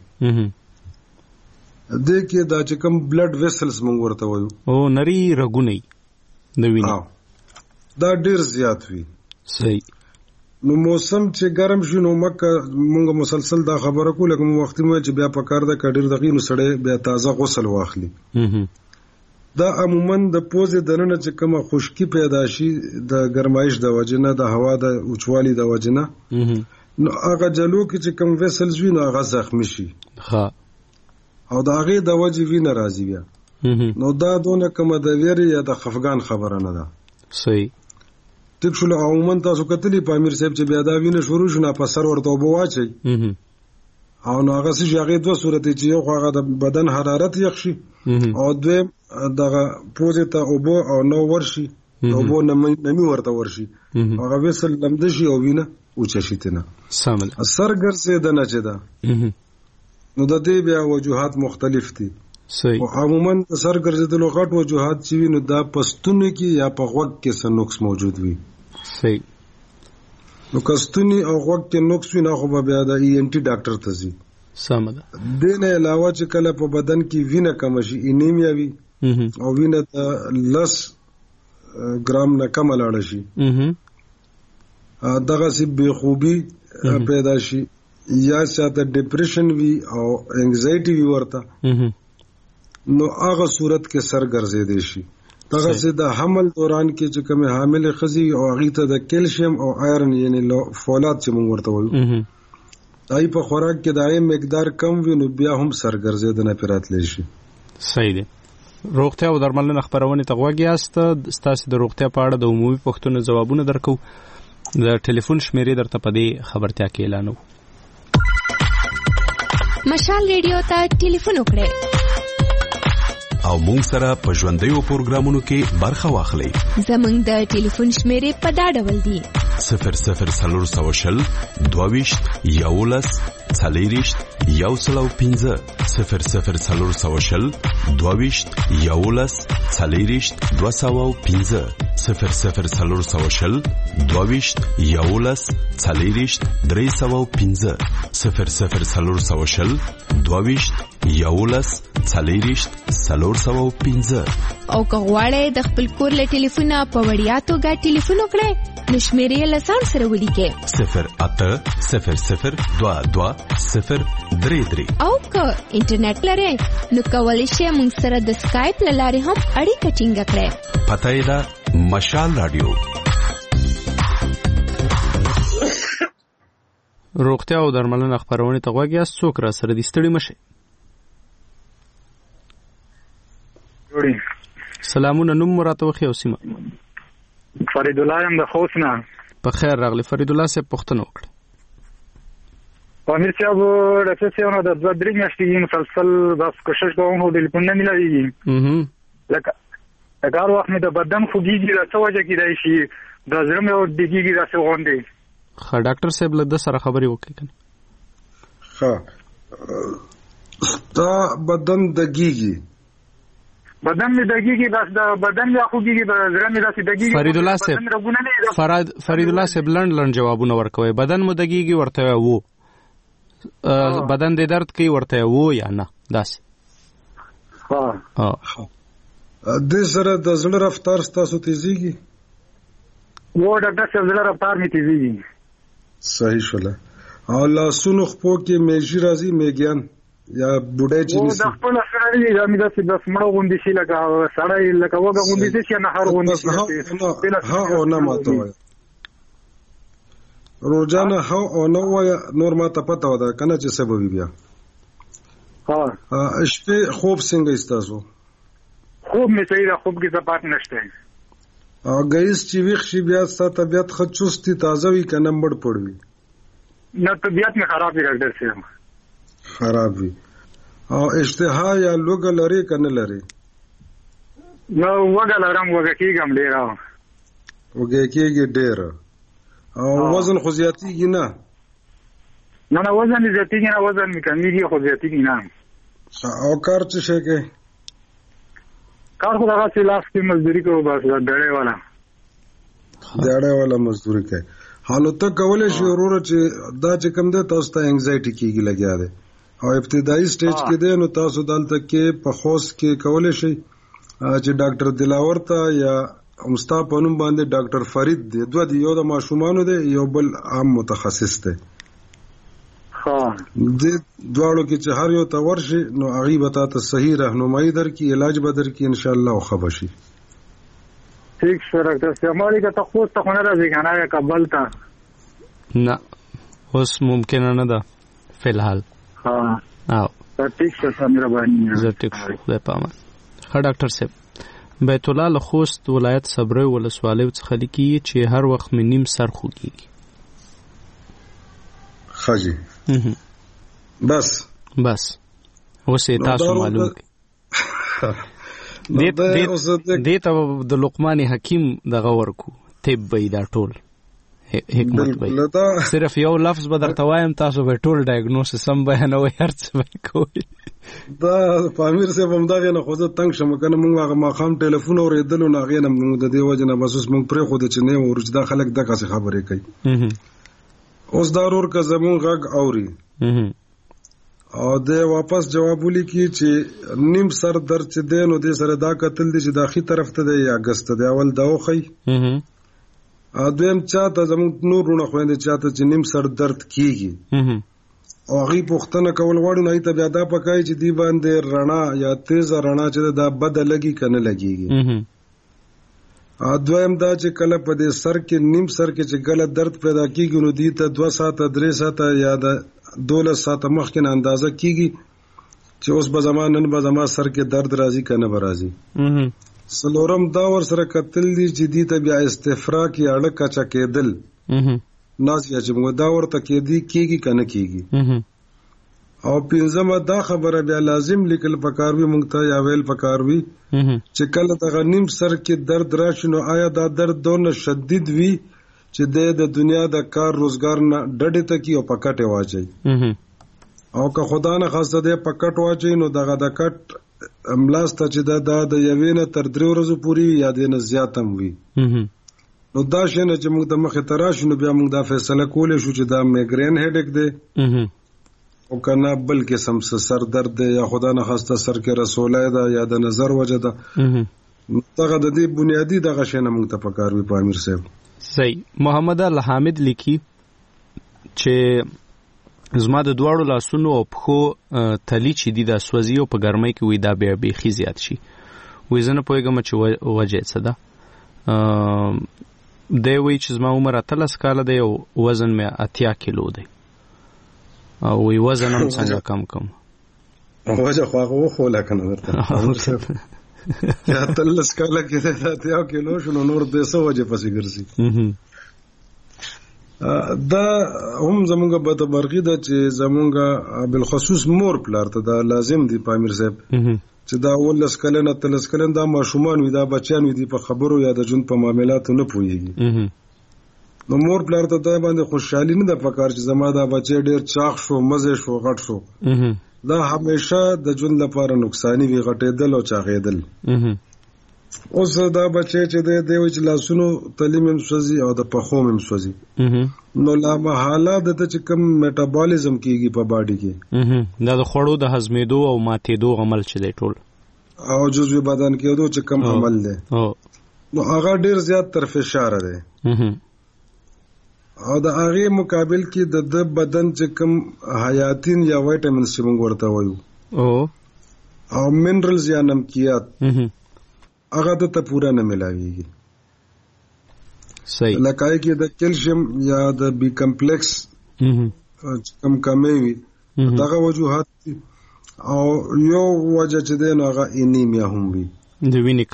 د کې دا چې کوم بلډ ویسلز موږ ورته وایو او نری رګونی د وینې دا ډیر زیات وي صحیح نو موسم چې ګرم شي نو مکه موږ مسلسل دا خبره کوله کوم وخت مې چې بیا په کار د کډیر دغې نو سړی بیا تازه غسل واخلي دا عموما د پوزې دننه چې کومه خشکی پیدا شي د ګرمایش د وجنه د هوا د اوچوالي د وجنه نو هغه جلو کې چې کوم ویسلز وي نو هغه زخمی شي ها او دا هغه د وجې وینه راځي بیا نو دا دونه کومه د ویری یا د خفقان خبره نه ده صحیح ټیک شو عموما تاسو کتلی په امیر صاحب چې بیا دا وینه شروع شونه په سر ورته وبو واچي او نو هغه چې هغه دوه صورت چې یو هغه د بدن حرارت یخ شي او دویم دغه پوزې ته اوبو او نو ورشي اوبو نمی ورته ورشي هغه وسل لمد شي او وینه اوچ شي تنه سامل سرګر سي د نه چدا نو د دې بیا وجوهات مختلف دي صحیح او عموما سرګر زه د لغت وجوهات چې وینو دا پستونه کې یا په غوږ کې څه نقص موجود وي صحیح نو کستونی او غوږ کې نقص وي نه خو بیا د ENT ډاکټر ته ځي سمه ده دینه علاوه چې کله په بدن کې وینه کم شي انیمیا وي او وینه لس ګرام نه کم لاړ شي دغه سي بے خوبي پیدا شي یا شاته ډیپریشن وي او انګزایټي وي ورته نو هغه صورت کې سر ګرځېدي شي دغه سي د حمل دوران کې چې کوم حامل خزي او هغه ته د کیلشیم او آیرن یعنی فولاد چې موږ ورته وایو دای په خوراک کې دای مقدار کم وي نو بیا هم سر ګرځېدنه پیراتلی شي صحیح دی روغتیا او درملنه خبرونه ته غوږی است ستاسو د روغتیا په اړه د عمومي پوښتنو ځوابونه درکو د ټلیفون شمیرې درته په دې خبرتیا کې اعلانو مشال ریډیو ته ټلیفون وکړئ او مونږ سره په ژوندیو پروګرامونو کې برخه واخلئ زمونږ د ټلیفون شمیرې په دا ډول دي 0040 22 11 40 115 0040 22 11 40 215 0040 22 11 40 315 0040 22 11 40 315 او که غواړئ د خپل کور له ټلیفونه په وړیا توګه ټلیفون وکړئ نو شمیرې له ځان سره ولیکئ 080022 او که انټرنیټ لرئ نو کولی شئ موږ سره د سکایپ له لارې هم اړیکه ټینګه کړئ پته یې ده مشال رادیو روغتیا او درملنه خبرونه ته غوږی است څوک را سره دي ستړي مشه سلامونه نوم مراته وخی او سیمه فرید الله یم د خوسنا په خیر راغلی فرید الله صاحب پوښتنه وکړه امیر صاحب راځي چې نو د 2-3 میاشتې مسلسل بس کوشش کوم هو د ټلیفون نه ملایي لکه اگر وخت مې د بدن خوږیږي راځي وجه کې راشي د زړه مې اور دیږي راځي غونډې ښه ډاکټر صاحب له د سره خبرې وکړي کنه ښه دا بدن دګیږي بدن می دګیږي بس د بدن یا خوږیږي زړه می داسې دګیږي فرید الله صاحب لند جوابونه ورکوي بدن مو دګیږي ورته وو بدن د درد کوي ورته وو یا نه داسې ها د سره د زړه رفتار ستاسو تیزیږي وو ډاکټر صاحب زړه رفتار می تیزیږي صحیح شوله او لاسونو خپو کې میږي راځي میګیان یا بډای چې نسی د خپل سره دی دا مې داسې بس مړ غوندې شي لکه سړی لکه وګه غوندې شي نه هر غوندې شي ها او نه ماته وای روزانه ها او نه وای نور ماته پته و دا کنه چې سبب بیا ها شپه خوب څنګه استاسو خوب مې صحیح ده خوب کې زپات نشته او ګیس چې ویښ شي بیا ست طبيعت خچوستي تازه وي کنه مړ پړوي نه طبيعت مې خراب دی ډاکټر صاحب خراب وي او اشتها یا لوګ لري کنه لري نو وګ لرم وګ کېږم ډیر وګ کېږي ډیر او وزن خو زیاتیږي نه نه وزن زیاتیږي نه وزن مې کمیږي خو زیاتیږي نه او کار څه شي کې کار خو هغه چې لاس کې مزدوري کوو بس ډېړې والا مزدوري کوي حالت کولای شي ورور چې دا چې کم ده تاسو ته انګزایټي کیږي لګیا ده او ابتدایي سټیج کې ده نو تاسو دلته کې په خوص کې کولای شي چې ډاکټر دلاور ته یا مستا پنوم باندې ډاکټر فرید دی دوه دی یو د ماشومانو دی یو بل عام متخصص دی ها د دواړو کې چې هر یو ته ورشي نو هغه به تاسو صحیح راهنمایي درکې علاج به درکې ان شاء الله خو بشي ٹھیک سر ډاکټر سیماری کا تخصص ته نه راځي کنه کابل ته نه اوس ممکن نه ده فلحال ها او ٹھیک سر مهرباني زه ټیک شو به پامه ها ډاکټر صاحب بیت الله له خوست ولایت صبري ولسوالۍ څخه لیکي چې هر وخت مې نیم سر خوږي خاجي بس اوسه تاسو معلوم دې ته د لقمان حکیم دغه ورکو طب به دا ټول حکمت به صرف یو لفظ به درته وایم تاسو به ټول ډایګنوسس هم بیانوي هر څه به کوئ. دا پامیر صاحب هم دغه نه خو زه تنګ شم کنه موږ هغه ماقام ټلیفون اورېدلو نه غي نه موږ د دې وجه نه بس اوس موږ پرې خو د چنه ورجدا خلک دغه څه خبرې کوي. اوس ضرور که زمون غږ اوري او د واپس جواب ولیکي چې نیم سر درد چې دی نو د سره دا قتل دي چې داخلي طرف ته دی یا ګست دی اول دا وخی دویم چاته زمون نورونه خويندې چاته چې نیم سر درد کیږي او غي پختنه کول غواړي نه ته بیا دا پکای چې دی باندې رڼا یا تیز رڼا چې دا بد لګي کنه لګيږي. دویم دا چې کله په دې سر کې نیم سر کې چې ګله درد پیدا کیږي نو دی ته 2 ساعته 3 ساعته یا د 12 ساعته مخکې اندازه کیږي چې اوس به زمانن به زما سر کې درد راځي کنه به راځي. سلورم دا ور سره قتل دي چې دی ته بیا استفراق یا اړه چا کېدل ناز یا چې موږ دا ورته کېږي کنه کېږي. او پنځمه دا خبره بیا لازم لیکل پکاروي مونږ ته یا ویل پکاروي چې کله د غنیم سر کې درد راشي نو آیا دا درد دونه شدید وي چې د دنیا د کار روزګار نه ډډه ته کی او پکټه واچي او که خدا نه خاصه دې پکټ واچي نو دغه د کټ املاسته چې د یوینه تر 3 ورځې پوری یا د نه زیاتم وي نو دا شنه چې موږ د مخه تراشو نو بیا موږ دا فیصله کولې شو چې دا میګرین هډیک دی او کنه بلکې سم سر درد یا خدا نه خواسته سر کې رسولای دا یا د نظر وجه ده دغه د دې بنیادی دغه شنه موږ ته پکاروي پامیر صاحب. صحیح. محمد الحامد لیکي چې زما د دواړو لاسونو او پخو تلی چې دي د سوځي او په ګرمۍ کې وې دا بیا بیخي زیات شي وې زنه پوهیږم چې وجه څه ده. دی وی چې زما عمر 13 کاله دی او وزن مې 80 کیلو دی او وی وزن هم څنګه کم وجه خو هغه خو لکنه ورته یا 13 کاله کې دی 80 کیلو شنو نور 200 وجه پسې ګرځي. دا هم زمونږ به تبرغي ده چې زمونږ بالخصوص مور پلار ته دا لازم دی پامیر صاحب چې دا ولس کلنه تلس کلن دا ماشومان وي دا بچیان وي دی په خبرو یا د جون په معاملاتو نه پوهیږي نو مور پلار ته دا باندې خوشحالي نه ده پکار چې زما دا بچی ډیر چاغ شو مزه شو غټ شو دا همیشه د جون لپاره نقصانی وي غټېدل او چاغېدل. اوس دا بچی چې دی چې لاسونو تعلیم هم سوځي او د پخوم هم سوځي نو لا محاله د چې کم میټابولیزم کیږي په باډي کې دا د خوړو د هضمېدو او ماتېدو عمل چې دی ټول او جزوی بدن کېدو چې کم عمل دی نو هغه ډیر زیات تر فشار دی او د هغه مقابل کې د بدن چې کم حیاتین یا وایټامینز چې موږ ورته وایو او منرالز یا نمکیات هغه ته پورا نه ملاويږي. صحیح. لکه کې د کیلشیم یا د بی کمپلیکس کم کمی وي دغه وجوهات او یو وجه چې دی نو هغه انیمیا هم وي د وینې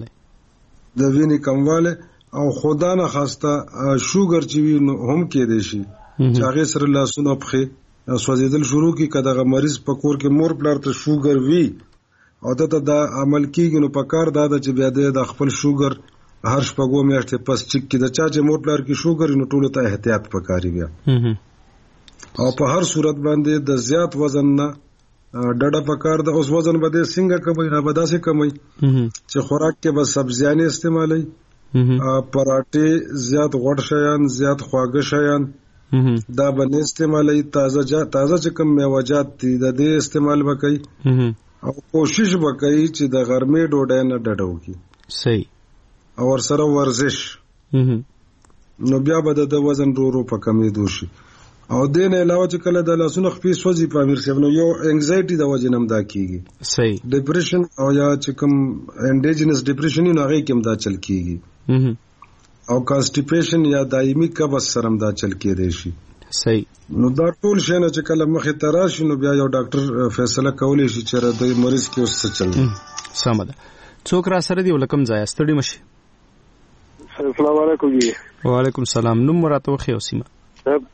کمواله او خدا نه خواسته شوګر چې وي نو هم کې دی شي چې هغه سره لاسونه پخې سوځیدل شروع کی کداغه مریض په کور کې مور پلار ته شوګر وي او ته دا عمل کیږي نو په کار دا چې بیا د خپل شوګر هر شپږو میاشتې پس چک کې د چا چې مور پلار کې شوګر نو ټول ته احتیاط پکاري بیا او په هر صورت باندې د زیات وزن نه ډډه پکار د اوس وزن بده څنګه کوي نه بدا سي کوي چې خوراک کې بس سبزیانې استعمالي پراټې زیات غوړ شیان زیات خواږه شیان دا باندې استعمالي تازه چې کوم میوه‌جات دي د دې استعمال وکړي او کوشش وکړي چې د غرمې ډوډۍ نه ډډه وکړي. صحیح. او ورسره ورزش نو بیا به د وزن ورو په کمېدو شي او دین علاوه چې کله د لاسونو خپې سوځي په امیر صاحب نو یو انګزایټي د وجه نم دا کیږي. صحیح. ډیپریشن او یا چې کوم انډیجنس ډیپریشن نه هغه کوم دا چل کیږي او کانسټیپیشن یا دایمي قبض سره دا چل کېدای شي. صحیح. نو دا ټول شنه چې کله مخه تراشي نو بیا یو ډاکټر فیصله کولی شي چې د مریض کې اوس څه چل. سم ده. څوک را سره دی ولکم ځای ستړي مشي. السلام علیکم جی. وعلیکم السلام. نوم راته وخی او سیمه.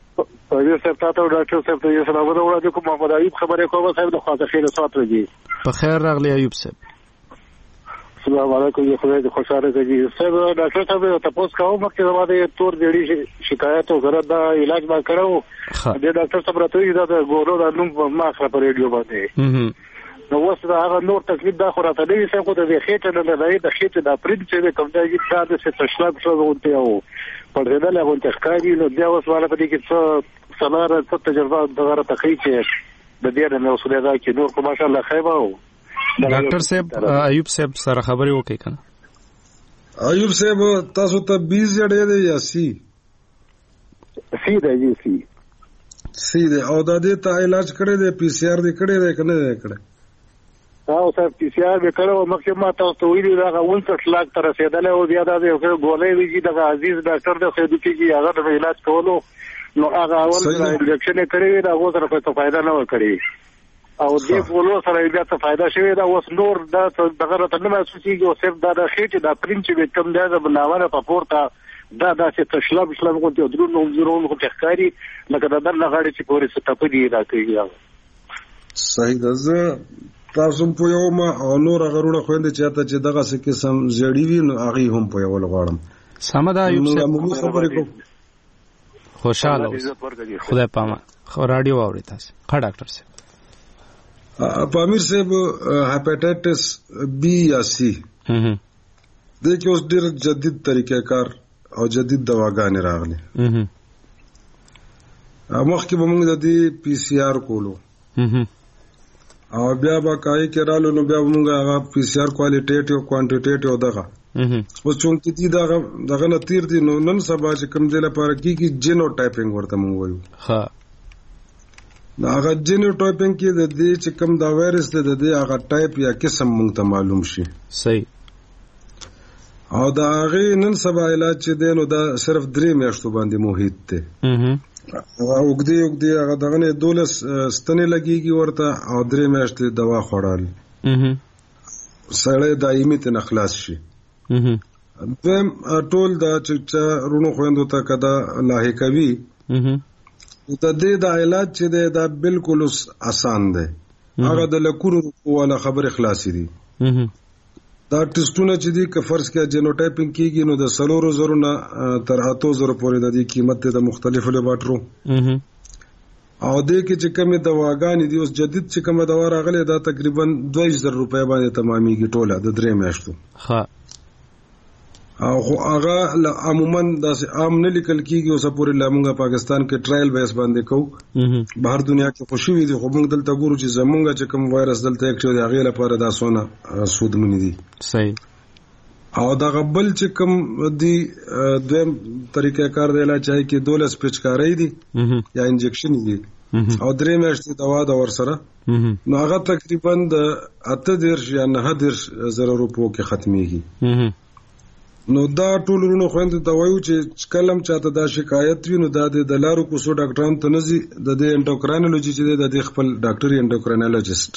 یو صاحب تاسو ډاکټر صاحب ته یو سلام وړاندې کوم. محمد ایوب خبرې کوم صاحب د خواته خیر سات راځي. په خیر راغلی ایوب صاحب. السلام علیکم. یو خدای دې خوشاله کړي. صاحب ډاکټر صاحب تاسو کوم وخت باندې تور جوړی شکایت او غره دا علاج ما کړو. د ډاکټر صاحب راته دا ګورو د نوم ما خبر په ریډیو باندې. نو اوس دا هغه نور تکلیف دا خو راته دی چې خو د خېټه نه دی د خېټه د پرید چې کوم دی دا د څه شو غونته او په دې له غونته ښکاری نو بیا اوس والا په دې کې څه سماره څه تجربه دغه تخیل چې د دې نه اوسه دا چې نور کوم ماشاءالله خیبه او ډاکټر صاحب ایوب صاحب سره خبرې وکړي کنه. ایوب صاحب تاسو ته 20 جړې دی یا سی دی سی دی او د دې ته علاج کړی دی پی سی آر دی کړی دی کنه دی کړی. او صاحب پی سی آر وکړو مخکې ما تاسو ته ویلي دا 59 لاک تر رسیدل او بیا دا یو ګولې ویږي د عزیز ډاکټر د خېدو کې هغه د علاج کولو نو هغه اول انجکشن کړی دا هغه سره څه فائدہ نه ورکړي او دې کولو سره بیا څه فائدہ شوی دا اوس نور دا دغه ته نه محسوسيږي او صرف دا د خېټه د پرنچ کم دی د بناونه په پورته دا چې تشلب کوته درونو زرونو په ښکاری لکه د در لغړی چې پورې څه تپدي راکېږي. صحیح ده. تاسو په یو ما او نور غرونه خويند چاته چې دغه څه قسم زړی وي نو هغه هم په یو غواړم. سمدا ایوب صاحب خبرې کوم. خوشاله خدای پامه خو رادیو اوري تاسو. ښه ډاکټر صاحب. پامیر صاحب هپاتایټس بی یا سی د کې اوس ډېر جدید طریقې کار او جدید دواګانې راغلي. مخکې به موږ د دې پی سی آر کولو او بیا به کای کې رالو نو بیا موږ هغه پی سی آر کوالټیټیو کوانټیټیټیو دغه اوس چون کې دغه نه تیر دي نو نن سبا چې کوم ځای لپاره کیږي جینو ټایپینګ ورته موږ وایو. ها دا هغه جینو ټایپینګ کې د دې چې کوم دا وایرس د دې هغه ټایپ یا قسم موږ ته معلوم شي. صحیح. او دا هغه نن سبا علاج چې دی نو دا صرف 3 میاشتو باندې محیط دی. وګدي هغه دغه نه 12 ستنې لګيږي ورته او 3 میاشتې دوا خوړل. سړی دایمي ته نخلاص شي. دیم ټول دا چې رونو خويندو ته کدا لاحقوي ته دې دا علاج چې دی دا بالکل آسان دی. هغه د لکونو ولا خبره خلاصي دي. دا ټیسټونه چې دي که فرض کې جینوټایپینګ کیږي نو د 300,000 نه تر 800,000 پورې د دې قیمت د مختلفو لیبارټرو او دې کې چې کومه دواګانې دي اوس جدید چې کومه دوا راغله دا تقریبا 2000 روپے باندې تمامېږي ټوله د 3 میاشتو. ها او هغه عموما د عام نه لیکل کیږي اوس پورې لامونګه پاکستان کې ټرایل بیس باندې کو بهر دنیا کې خوشي دي خو موږ دلته ګورو چې زمونږه چې کوم وایرس دلته اکټیو دی هغه لپاره دا سونه سود منی دي. صحیح. او دا غبل چې کوم دی دویم طریقې کار دی لا چای کې 12 پچکارې دي یا انجکشن دي او 3 میاشتې دوا د ور سره نو هغه تقریبا د 8 یا 9 روپو کې ختميږي. نو دا ټول ورونو خويندو ته وایو چې کلم چاته دا شکایت وینو دا د لارو کوسو ډاکټران ته نزي د انډوکراینولوژي چې د خپل ډاکټري انډوکراینولوژیست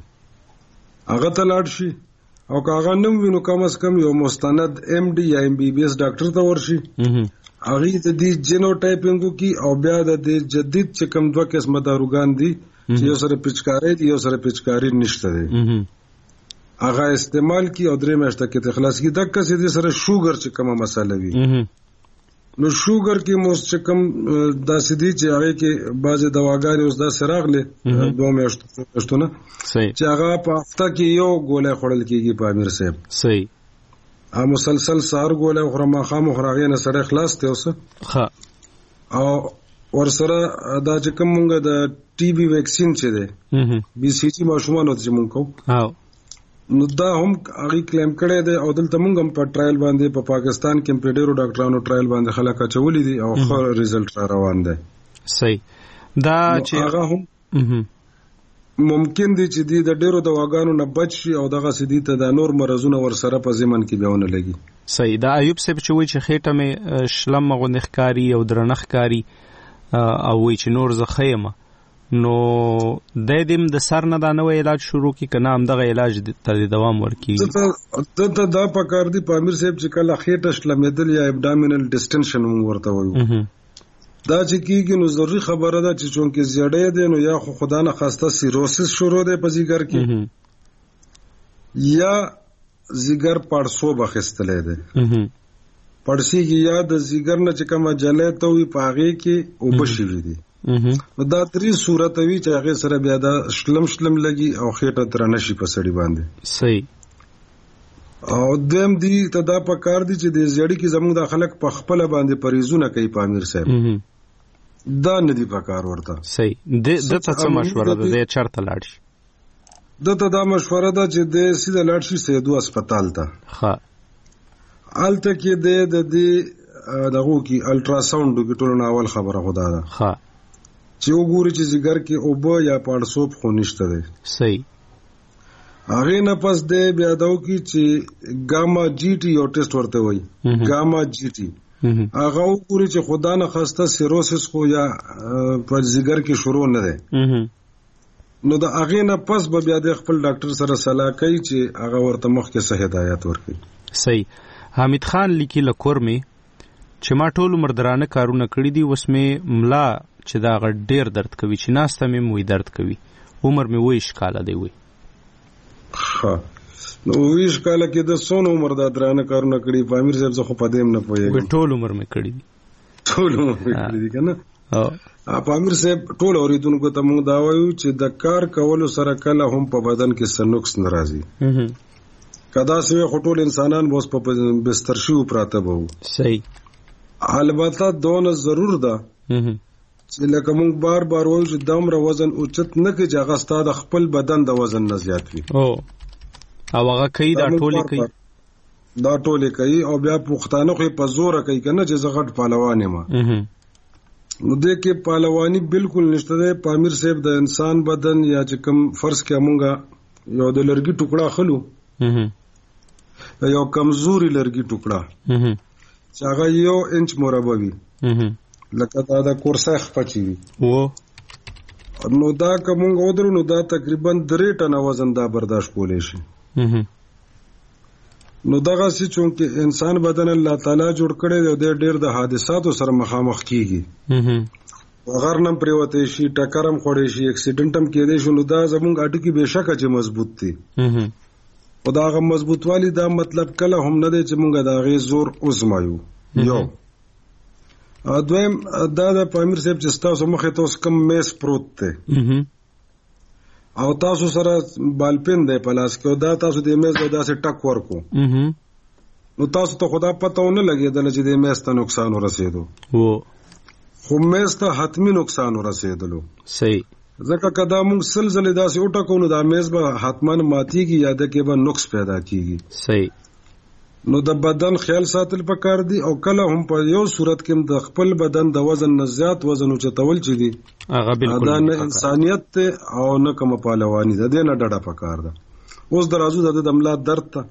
هغه ته لاړ شي او کاغه نوم وینو کم از کم یو مستند ام ډي یا ام بي بي اس ډاکټر ته ورشي هغه د دې جینوټایپینګ کی او بیا د جدید چې کوم دوه قسمه داروګان دي چې یو سره پچکاري دي یو سره پچکاري نشته دي هغه استعمال کی او 3 میاشتې کې تخلاص کی دغه څه دي سره شوګر چې کومه مسله وي نو شوګر کې موږ چې کوم داسې دي چې هغه کې بعضی دواګانې اوس دا سراغله 2 میاشتو نه چې هغه په هفته کې یو ګولې خوړل کیږي په امیر صاحب. صحیح. مسلسل سار ګولې خورما خام خورغې نه سره خلاص ته اوس ها او ورسره دا چې کوم موږ د ټي بي ویکسین چې ده بي سي جي ماشومان چې موږ کو نو دا هم هغه کلیم کړی دی او دلته موږ هم په ټرایل باندې په پاکستان کې په ډیرو ډاکټرانو ټرایل باندې خلک اچولې دي او ښه ریزلټ را روان دی. صحیح. دا چې هغه هم ممکن دي چې د ډیرو دواګانو نه بچ شي او دغه سدي ته د نور مرزونه ورسره په ځمن کې بیاونه لګي. صحیح. دا ایوب صاحب چې وایي چې خېټه مې شلم غونډخکاری او درنخکاری او وایي چې نور زخېمه نو د دې د سر نه دا نوې علاج شروع کی کنه هم دغه علاج ته دوام ورکړي. دا په کار دی په امیر صاحب چې کله خېټه شلمېدل یا ابډامینل ډیسټنشن ورته وایو دا چې کیږي نو ضروري خبره ده چې چونکه زیړې ده نو یا خو خدا نه خواسته سیروسس شروع ده په ځیګر کې یا ځیګر پړسو بخښتلې ده پړسي کې یا د ځیګر نه چې کومه جلې ته وي پاغي کې او بشي وي دي دا درې صورت وي چې هغه سره بیا دا شلم لګي او خېټه تر نشي په سړی باندې صحیح او دیم دی ته دا په کار دي چې د زړی کې زموږ د خلک په خپل باندې پریزونه کوي پامیر صاحب دا نه دی په کار ورته صحیح د څه مشوره ده د چرته لاړ شي دته دا مشوره ده چې د سیده لاړ شي سیدو هسپتال ته ها الته کې د دې دغه کې الټراساوند کې ټول ناول خبره خدا ده ها چې وګوري چې زیګر کې او به یا پړسوب خو نشته ده صحیح هغه نه پس د بیا داو کې چې ګاما جی ټي یو ټیسټ ورته وای ګاما جی ټي هغه وګوري چې خدا نه خواسته سیروسس خو یا په زیګر کې شروع نه ده نو دا هغه نه پس به بیا د خپل ډاکټر سره صلاح کوي چې هغه ورته مخکې صحیح هدایت ورکړي صحیح حامد خان لیکي لکور می چې ما ټول مردرانه کارونه کړی دي وس می ملا چې دا غ ډیر درد کوي چې ناسته می موي درد کوي عمر می وې ښکاله دی وي ها نو ویش کاله کې د سونو عمر د درانه کارونه کړی پامیر صاحب زه خو پدیم نه پوهیږم ټول عمر می کړی دي ټول عمر می کړی دي کنه پامیر صاحب ټول اوریدونکو ته موږ دا وایو چې د کار کولو سره کله هم په بدن کې سنوکس ناراضي کدا سوی خټول انسانان بوس په بستر شو پراته وو صحیح البته دونه ضرور ده چې لکه موږ بار وایو چې دومره وزن اوچت نه کې چې هغه ستاسو خپل بدن د وزن نه زیات وي او هغه کوي دا ټولې کوي او بیا پښتانه خو په زور کوي کنه چې زغټ پهلوان ما نو دې کې پهلوانی بالکل نشته ده پامیر صاحب د انسان بدن یا چې کوم فرض کې مونږه یو د لرګي ټوکړه خلو یو کمزوري لرګي ټوکړه چې هغه 1 انچ مربع وي لکه دا کورسه خپچی وي نو دا کومه غوډرو نو دا تقریبا 3 ټن وزن دا برداشت کولای شي نو دغه چې چونکه انسان بدن الله تعالی جوړ کړی دی د ډېر د حادثاتو سره مخامخ کیږي غرنم پریوته شي ټکرم خوړې شي اکسیډنټم کېدې شو نو دا زمونږ اډو کې بهشکه چې مضبوط دي او دا غو مضبوطوالی دا مطلب کله هم نه دی چې مونږه دا غي زور اوزمایو یو دویم دا د پامیر صاحب چې تاسو مخه تاسو کم میس پروت ته او تاسو سره بالپین دی پلاس کې دا تاسو د میز د داسې ټک ورکو نو تاسو ته خدا پته ونه لګیدل چې د میز ته نقصان ورسېدو خو میز ته حتمی نقصان ورسېدلو صحیح ځکه کدا موږ سلسله داسې وټکو نو دا میز به حتمان ماتيږي یا د کې به نقص پیدا کیږي صحیح نو د بدن خیال ساتل پکار دي او کله هم په یو صورت کې د خپل بدن د وزن نه زیات وزن او چتول چي دي هغه بالکل دا نه انسانيت ته او نه کوم پهلوانی ده نه ډډه پکار ده اوس درازو د دملا درد ته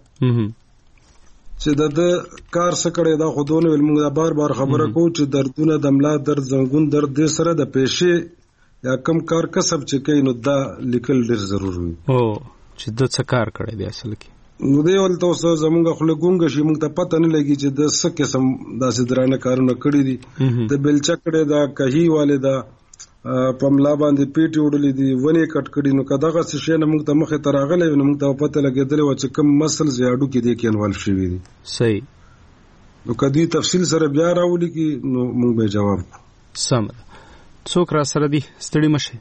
چې د کار سکړې دا خودونه ول موږ بار خبره کوو چې دردونه دملا درد زنګون درد د سره د پېښې یا کم کار کسب چې کین نو دا لیکل ډیر ضروري وي چې د څه کار کړی دی اصل کې نو دی ول تاسو زمونږ خلګونګ شي موږ ته پته نه لګي چې د څه قسم داسې درانه کارونه کړی دي د بلچکړه دا کہی والدا پملا باندې پیټي وړلې دي ونی کټ کړي نو کداغه څه شي نه موږ ته مخه تراغلې نو موږ ته پته لګیدل و چې کم مسل زیاډو کې دي کې انوالو شي دي صحیح نو کدی تفصیل سره بیا راولي کی نو موږ به جواب سم څوک را سره دي ستړي مشه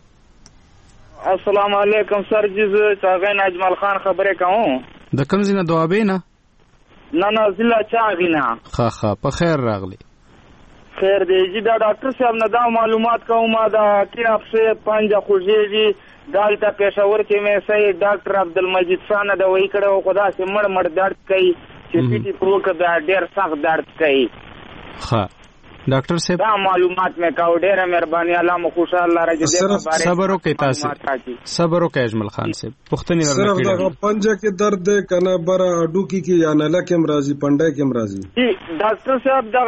السلام علیکم سر جز چاغین اجمل خان خبره کوم د کوم زینه دوابې نه نه ضلع چاغینا خا په خیر راغلی خیر دی جی دا ډاکټر صاحب نه دا معلومات کوم دا کې اپسه پنځه خوږیږي دالته پېښور کې مې صحیح ډاکټر عبدالمجید خان دا وایي کړه خدا سي مړ درد کوي چې پیټي پروک دا ډېر سخت درد کوي ها ډاکټر صاحب دا معلومات مې کاو ډېره مهرباني الله مو خوشاله راځي صبر وکړئ تاسو صبر وکړئ اجمل خان صاحب پښتني صرف دا پنجه کې درد ده کنه بر اډو کې یا نه لکه مرضی پنده کې مرضی ډاکټر صاحب دا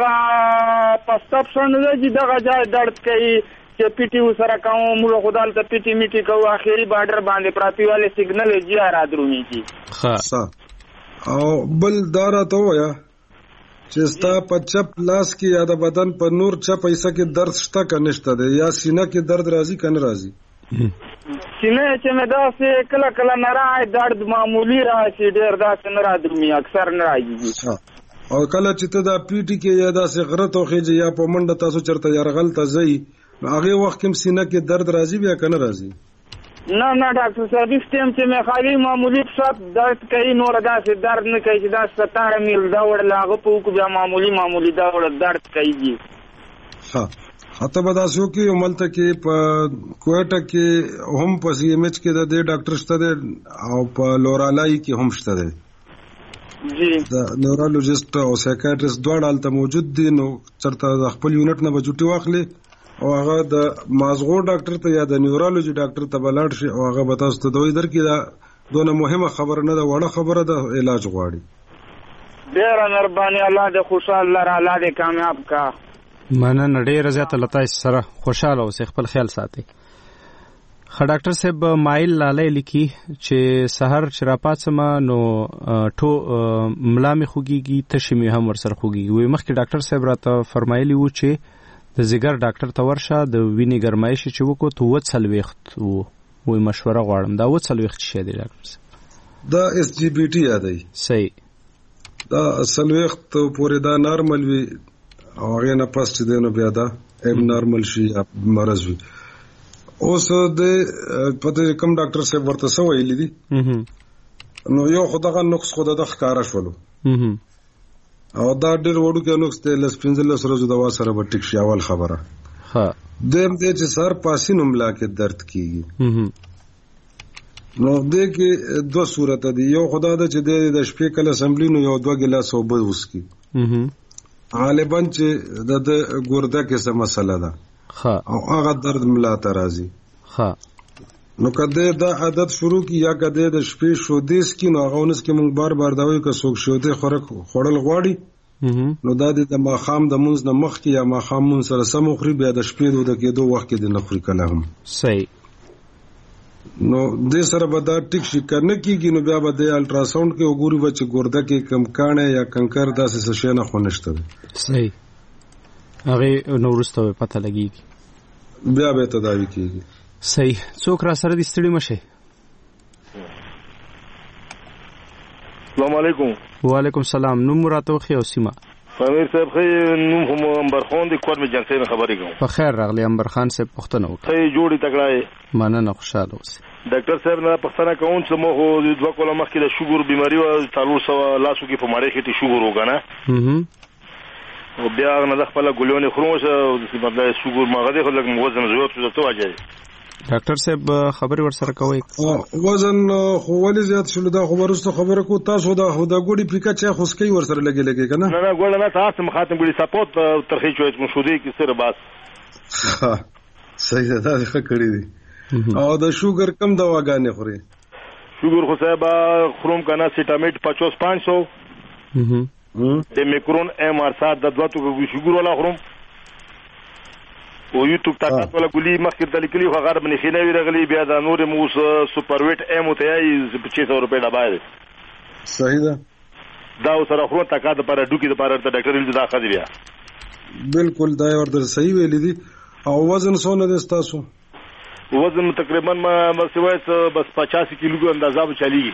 پرسپشن دی دا ځای درد کوي چې پیټي وسره کوم موږ خدای ته پیټي میټي کوو اخیری بارډر باندې پراتیواله سیګنل جی را درومي کی ها او بل دارا ته ویا چې ستا په چپ لاس کې یا د بدن په نور چپ ایسه کې درد شته که نشته دی یا سینه کې درد راځي که نه راځي؟ سینه چې مې داسې کله کله نه راځي درد معمولی راشي ډېر داسې نه راځي اکثر نه راځي. او کله چې ته دا پیټي کې یا داسې غره توخېږي یا په منډه تاسو چرته یرغل ته ځئ نو هغې وخت کې سینه کې درد راځي بیا که نه راځي؟ نه ډاکټر صاحب هیڅ ټایم چې مې خالي معمولی سات درد کوي نور داسې درد نه کوي چې داسې 17 میل دوړ هغه په وکړو بیا معمولی دوړ درد کوي. ښه ته به داسې وکړې هملته کې په کویټه کې هم په سی ایم ایچ کې د دې ډاکټر شته دی او په لورالای کې هم شته دی د نیورولوژیسټ او سایکاټریسټ دواړه هلته موجود دي. نو چېرته د خپل یونټ نه به چوټي واخلي او هغه د مازغو ډاکټر ته یا د نیورولوژي ډاکټر ته به لاړ شي او هغه به تاسو ته دوی درکړي. دا دونه مهمه خبره نه ده، وړه خبره ده، علاج غواړي. ډېره مهرباني، الله دې خوشحال لره، الله دې کامیاب کا. مننه ډېره زیاته له تاسو سره خوشحاله اوسئ، خپل خیال ساتئ. ښه ډاکټر صاحب مایل لالی لیکي چې سحر چې راپاڅم نو ملا مې خوږېږي، تشې مې هم ورسره خوږېږي. وایي مخکې ډاکټر صاحب راته فرمایلي وو چې د ځیګر ډاکټر ته ورشه د وینې ګرمایش چې وکړو ته 40 وو. وایي مشوره غواړم. دا 40 چې شی دی ډاکټر صاحب؟ دا اس جی بی ټي یادوي. صحیح. دا 40 پورې دا نارمل وي او هغې نه پس چې دی نو بیا دا اب نارمل شي یا مرض وي. اوس د پته کوم ډاکټر صاحب ورته څه ویلي دي نو یو خو دغه نقص خو د ښکاره شولو او دا ډېر وړوکی نقص دی، 15 ورځو دوا سره به ټیک شي. اول خبره. دویم دی چې سر پاسینو ملا کې درد کېږي. نو دې کې 2 صورته دي. یو خدا ده چې د شپې کله اسمبلی نو یو 2 ګیلاس اوبه وڅښي، غالبا چې د ګرده کې څه مسله ده او هغه درد ملا ته راځي. نو کده دا عادت شروع کی یا کده د شپې شودې سکي نو هغه ونس کې مونږ بار بار دا وایو که څوک شودې خوړل غواړي نو دا د ماښام د مونځ نه مخکې یا ماښام مونځ سره سم وخوري، بیا د شپې د کېدو وخت کې د نه خوري کله هم. صحیح. نو دې سره به دا ټیک شي، که نه کېږي نو بیا به د الټراساونډ کې وګوري به چې ګرده کې کم کاڼی یا کنکر داسې څه شی نه خو نشته دی. صحیح. هغې نو وروسته به پته لګېږي، بیا به تداوي کېږي. صحیح. څوک را سره دي؟ ستړي مه شئ. السلام علیکم. وعلیکم السلام. نوم راته وښیه او سیمه. امیر صاحب ښه نوم هم انبرخان دی، کوټ مې جنسۍ نه خبرې کوم. په خیر راغلی انبرخان صاحب، پوښتنه وکړه. ښه جوړې تکړه یې. مننه، خوشحاله اوسئ. ډاکټر صاحب نه پوښتنه کوم چې ما خو 2 کاله مخکې د شوګر بیماري وه، 400 لاسو کې په مړۍ خېټې شوګر و که نه، او بیا هغه نه د خپله ګولیانې خورم شه مطلب شوګر مغه دی، خو لږ وزن زیات شو. څه وجه دی ډاکټر صاحب خبرې ورسره کوئ؟ وزن خو ولې زیات شو؟ دا خو وروسته خبره کو تاسو دا ګوډي پیکا چا خوسکي ورسره لګي کنه؟ نه ګوډه نه، تاسو مخاطب ګوډي سپورت ترخی چوي چې شو دی کې سره بس. صحیح ده، دا ښه کړی دی. او د شوګر کم دواګانې خوري؟ شوګر خو صاحب خروم کنه سیټامیټ 50-500 د میکرون ام ار 7 د 2 تو شوګر ولا خروم او یوټیوب طاقت ولا ګلی مخکې د لیکلي خو غرب نه خینه وی رغلی، بیا د نور موس سپر ویټ ام ته یې 2500 روپے ډبا دی. صحیح ده. دا سره خو طاقت لپاره ډوکی لپاره ته ډاکټر یې دا خدي بیا بالکل دا ورته صحیح ویل دي. او وزن څونه دی تاسو؟ وزن تقریبا ما مسوي بس 85 کیلو اندازه به چلیږي.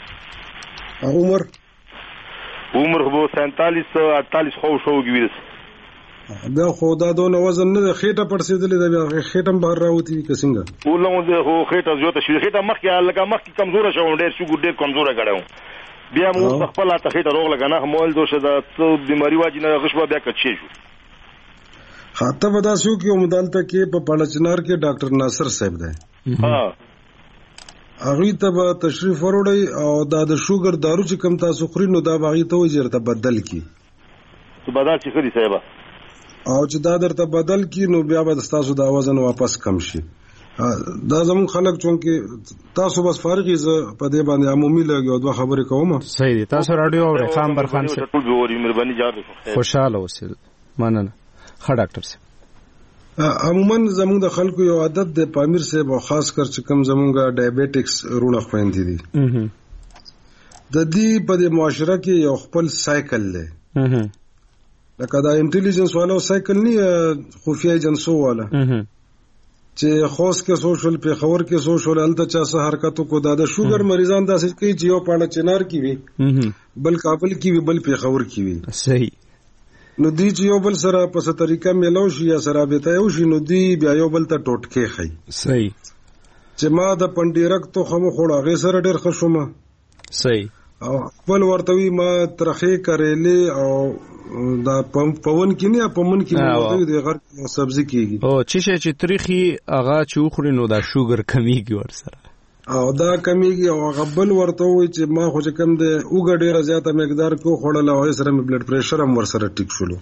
عمر خو 47-48 خو شوږي وي. بیا خو دا دونه وزن نه خېټه پړسېدلې ده، بیا خېټه بهر راوتی وي که څنګه؟ ولنو خو خېټه زیاته شي، خېټه مخکې لکه مخکې کمزوره شوم، ډېر شوګر ډېر کمزوره کړم، بیا مو خپل ته خېټه روغ لګا نه مول دوشه د څو بیماری واجی نه غشوا بیا کچې شو. خاطه ودا شو کې عمدالته کې په پړچنار کې ډاکټر ناصر صاحب دی. هغه ته به تشریف وروړی او دا د شوګر دارو چې کم تاسو خوري نو دا باغی ته وجرته بدل کی تو بدل شي خري صاحب، او چې دا درته بدل کی نو بیا به تاسو دا وزن واپس کم شي. دا زمون خلک چونکه تاسو بس فارغ یې په دې باندې عمومي لګي او 2 خبرې کوم. صحیح دي. تاسو رادیو اورئ؟ خام برخان صاحب مهرباني جار خوشاله اوسئ. مننه. ښه ډاکټر صاحب عموما زموږ د خلکو یو عادت دی پامیر صاحب او خاص کر چې کوم زموږ ډایبټکس رونه خويندې دي د دې په د معاشره کې یو خپل سایکل دی. لکه دا انټيليجنس والا سایکل نه خفیه ایجنسو والا چې خوست کې سوشل په خبر کې سوشل الته چا سه حرکتو کو دا د شوګر مریضان داسې کوي چې یو پاڼه چنار کې وي بل کابل کې وي بل په خبر کې وي صحیح نو دی چې یو بل سره په څه طریقه ملو شي یا سره به ته یو شي نو دی بیا یو بل ته ټوټکې خي صحیح چې ما د پندیرک تو خمو خوړه غي سره ډېر خوشومه صحیح او خپل ورتوي ما ترخه کړلې او دا پون کې نه پمن کې ورته د غر سبزي کېږي او چې تریخي هغه چې خوري نو دا شوګر کمیږي ور سره او دا کمیږي او غبل ورته وي چې ما خو چې کم د اوګه ډیره زیاته مقدار کو خړل او سره مې بلډ پريشر هم ور سره ټیک شولو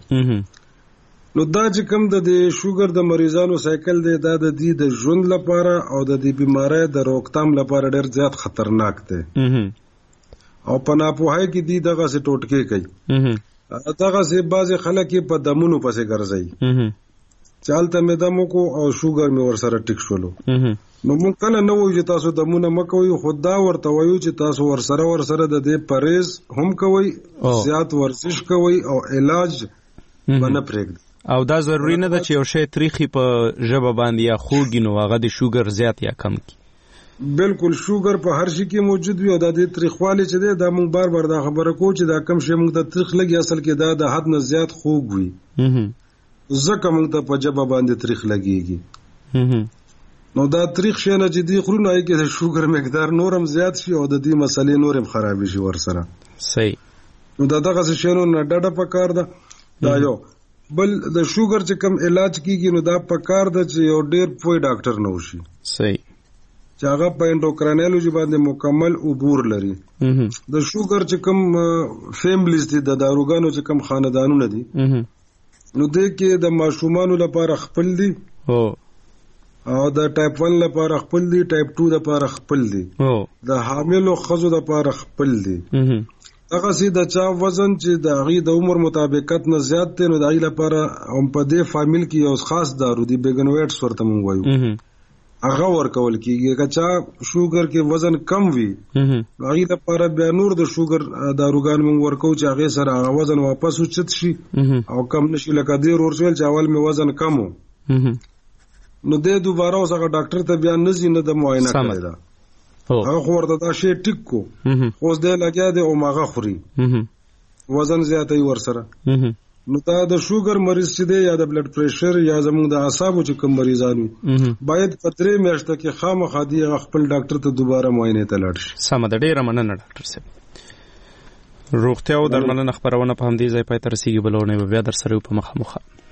نو دا چې کم د شوګر د مریضانو سایکل دی دا د دې د ژوند لپاره او د دې بيمارۍ د روکتام لپاره ډیر زیات خطرناک دی او پناپوهای کې دی دغه سه ټوټکې کوي دغه سه بعضی خلک په دمونو پسې ګرځي چالت مې دمو کو او شوګر مې ور سره ټیک شولو نو مونږ کله نو چې تاسو دمونه مکوئ خدا ورته وایو چې تاسو ور سره د دې پرهیز هم کوئ زیات ورزش کوئ او علاج باندې پرېږدئ او دا ضروری نه ده چې یو شی تریخي په ژبه باندې یا خوږی نو هغه د شوګر زیات یا کم کی بالکل شوګر په هر شي کې موجود وي او د دې تریخوالي چې ده دا مونږ بار بار دا خبره کوو چې دا کم شی مونږ ته تریخ لګي اصل کې دا د حد نه زیات خوږ وي ځکه مونږ ته په جبه باندې تریخ لګيږي نو دا تریخ شي نه چې دی خورونه یې کې د شوګر مقدار نورم زیات شي او د دې مسلې نورم خراب شي ور سره صحیح نو دا دغه څه شنو نه ډډه پکار ده دا یو بل د شوګر چې کم علاج کیږي نو دا پکار ده چې یو ډیر پوی ډاکټر نو شي صحیح چې هغه په انډوکراینالوژي باندې مکمل عبور لري د شوګر چې کم فیملیز دي د داروګانو چې کم خاندانونه دي نو د کې د ماشومانو لپاره خپل دي او د ټایپ 1 لپاره خپل دي ټایپ 2 لپاره خپل دي د حاملو ښځو لپاره خپل دي هغه سي د چا وزن چې د غي د عمر مطابقت نه زیات دی نو د غي لپاره هم په دې فامیل کې یو خاص دارو دی بیګنویټس ورته مونږ وایو هغه ورکول کیږي که چا شوګر کې وزن کم وي هغه لپاره بیا نور د شوګر داروګان مونږ ورکو چې هغه سره هغه وزن واپس وچت شي او کم نشي لکه ډیر ورسول چې اول می وزن کمو نو د دوباره اوسه ډاکټر ته بیا نزي نه د معاینه کړی دا هغه ورته دا شی ټیک کو خو دې لګیا دی او ماغه خوري وزن زیاتې ور سره نو دا د شوګر مریض چې دی یا د بلډ پريشر یا زموږ د اعصابو چې کوم مریضان وي باید په 3 میاشتو کې خامخا دی خپل ډاکټر ته دوباره معاینه ته لاړ شي سم ده ډیره مننه ډاکټر صاحب روغتیا او درملنه خبرونه په همدې ځای پای ته رسیدي بلونه بیا در سره په مخه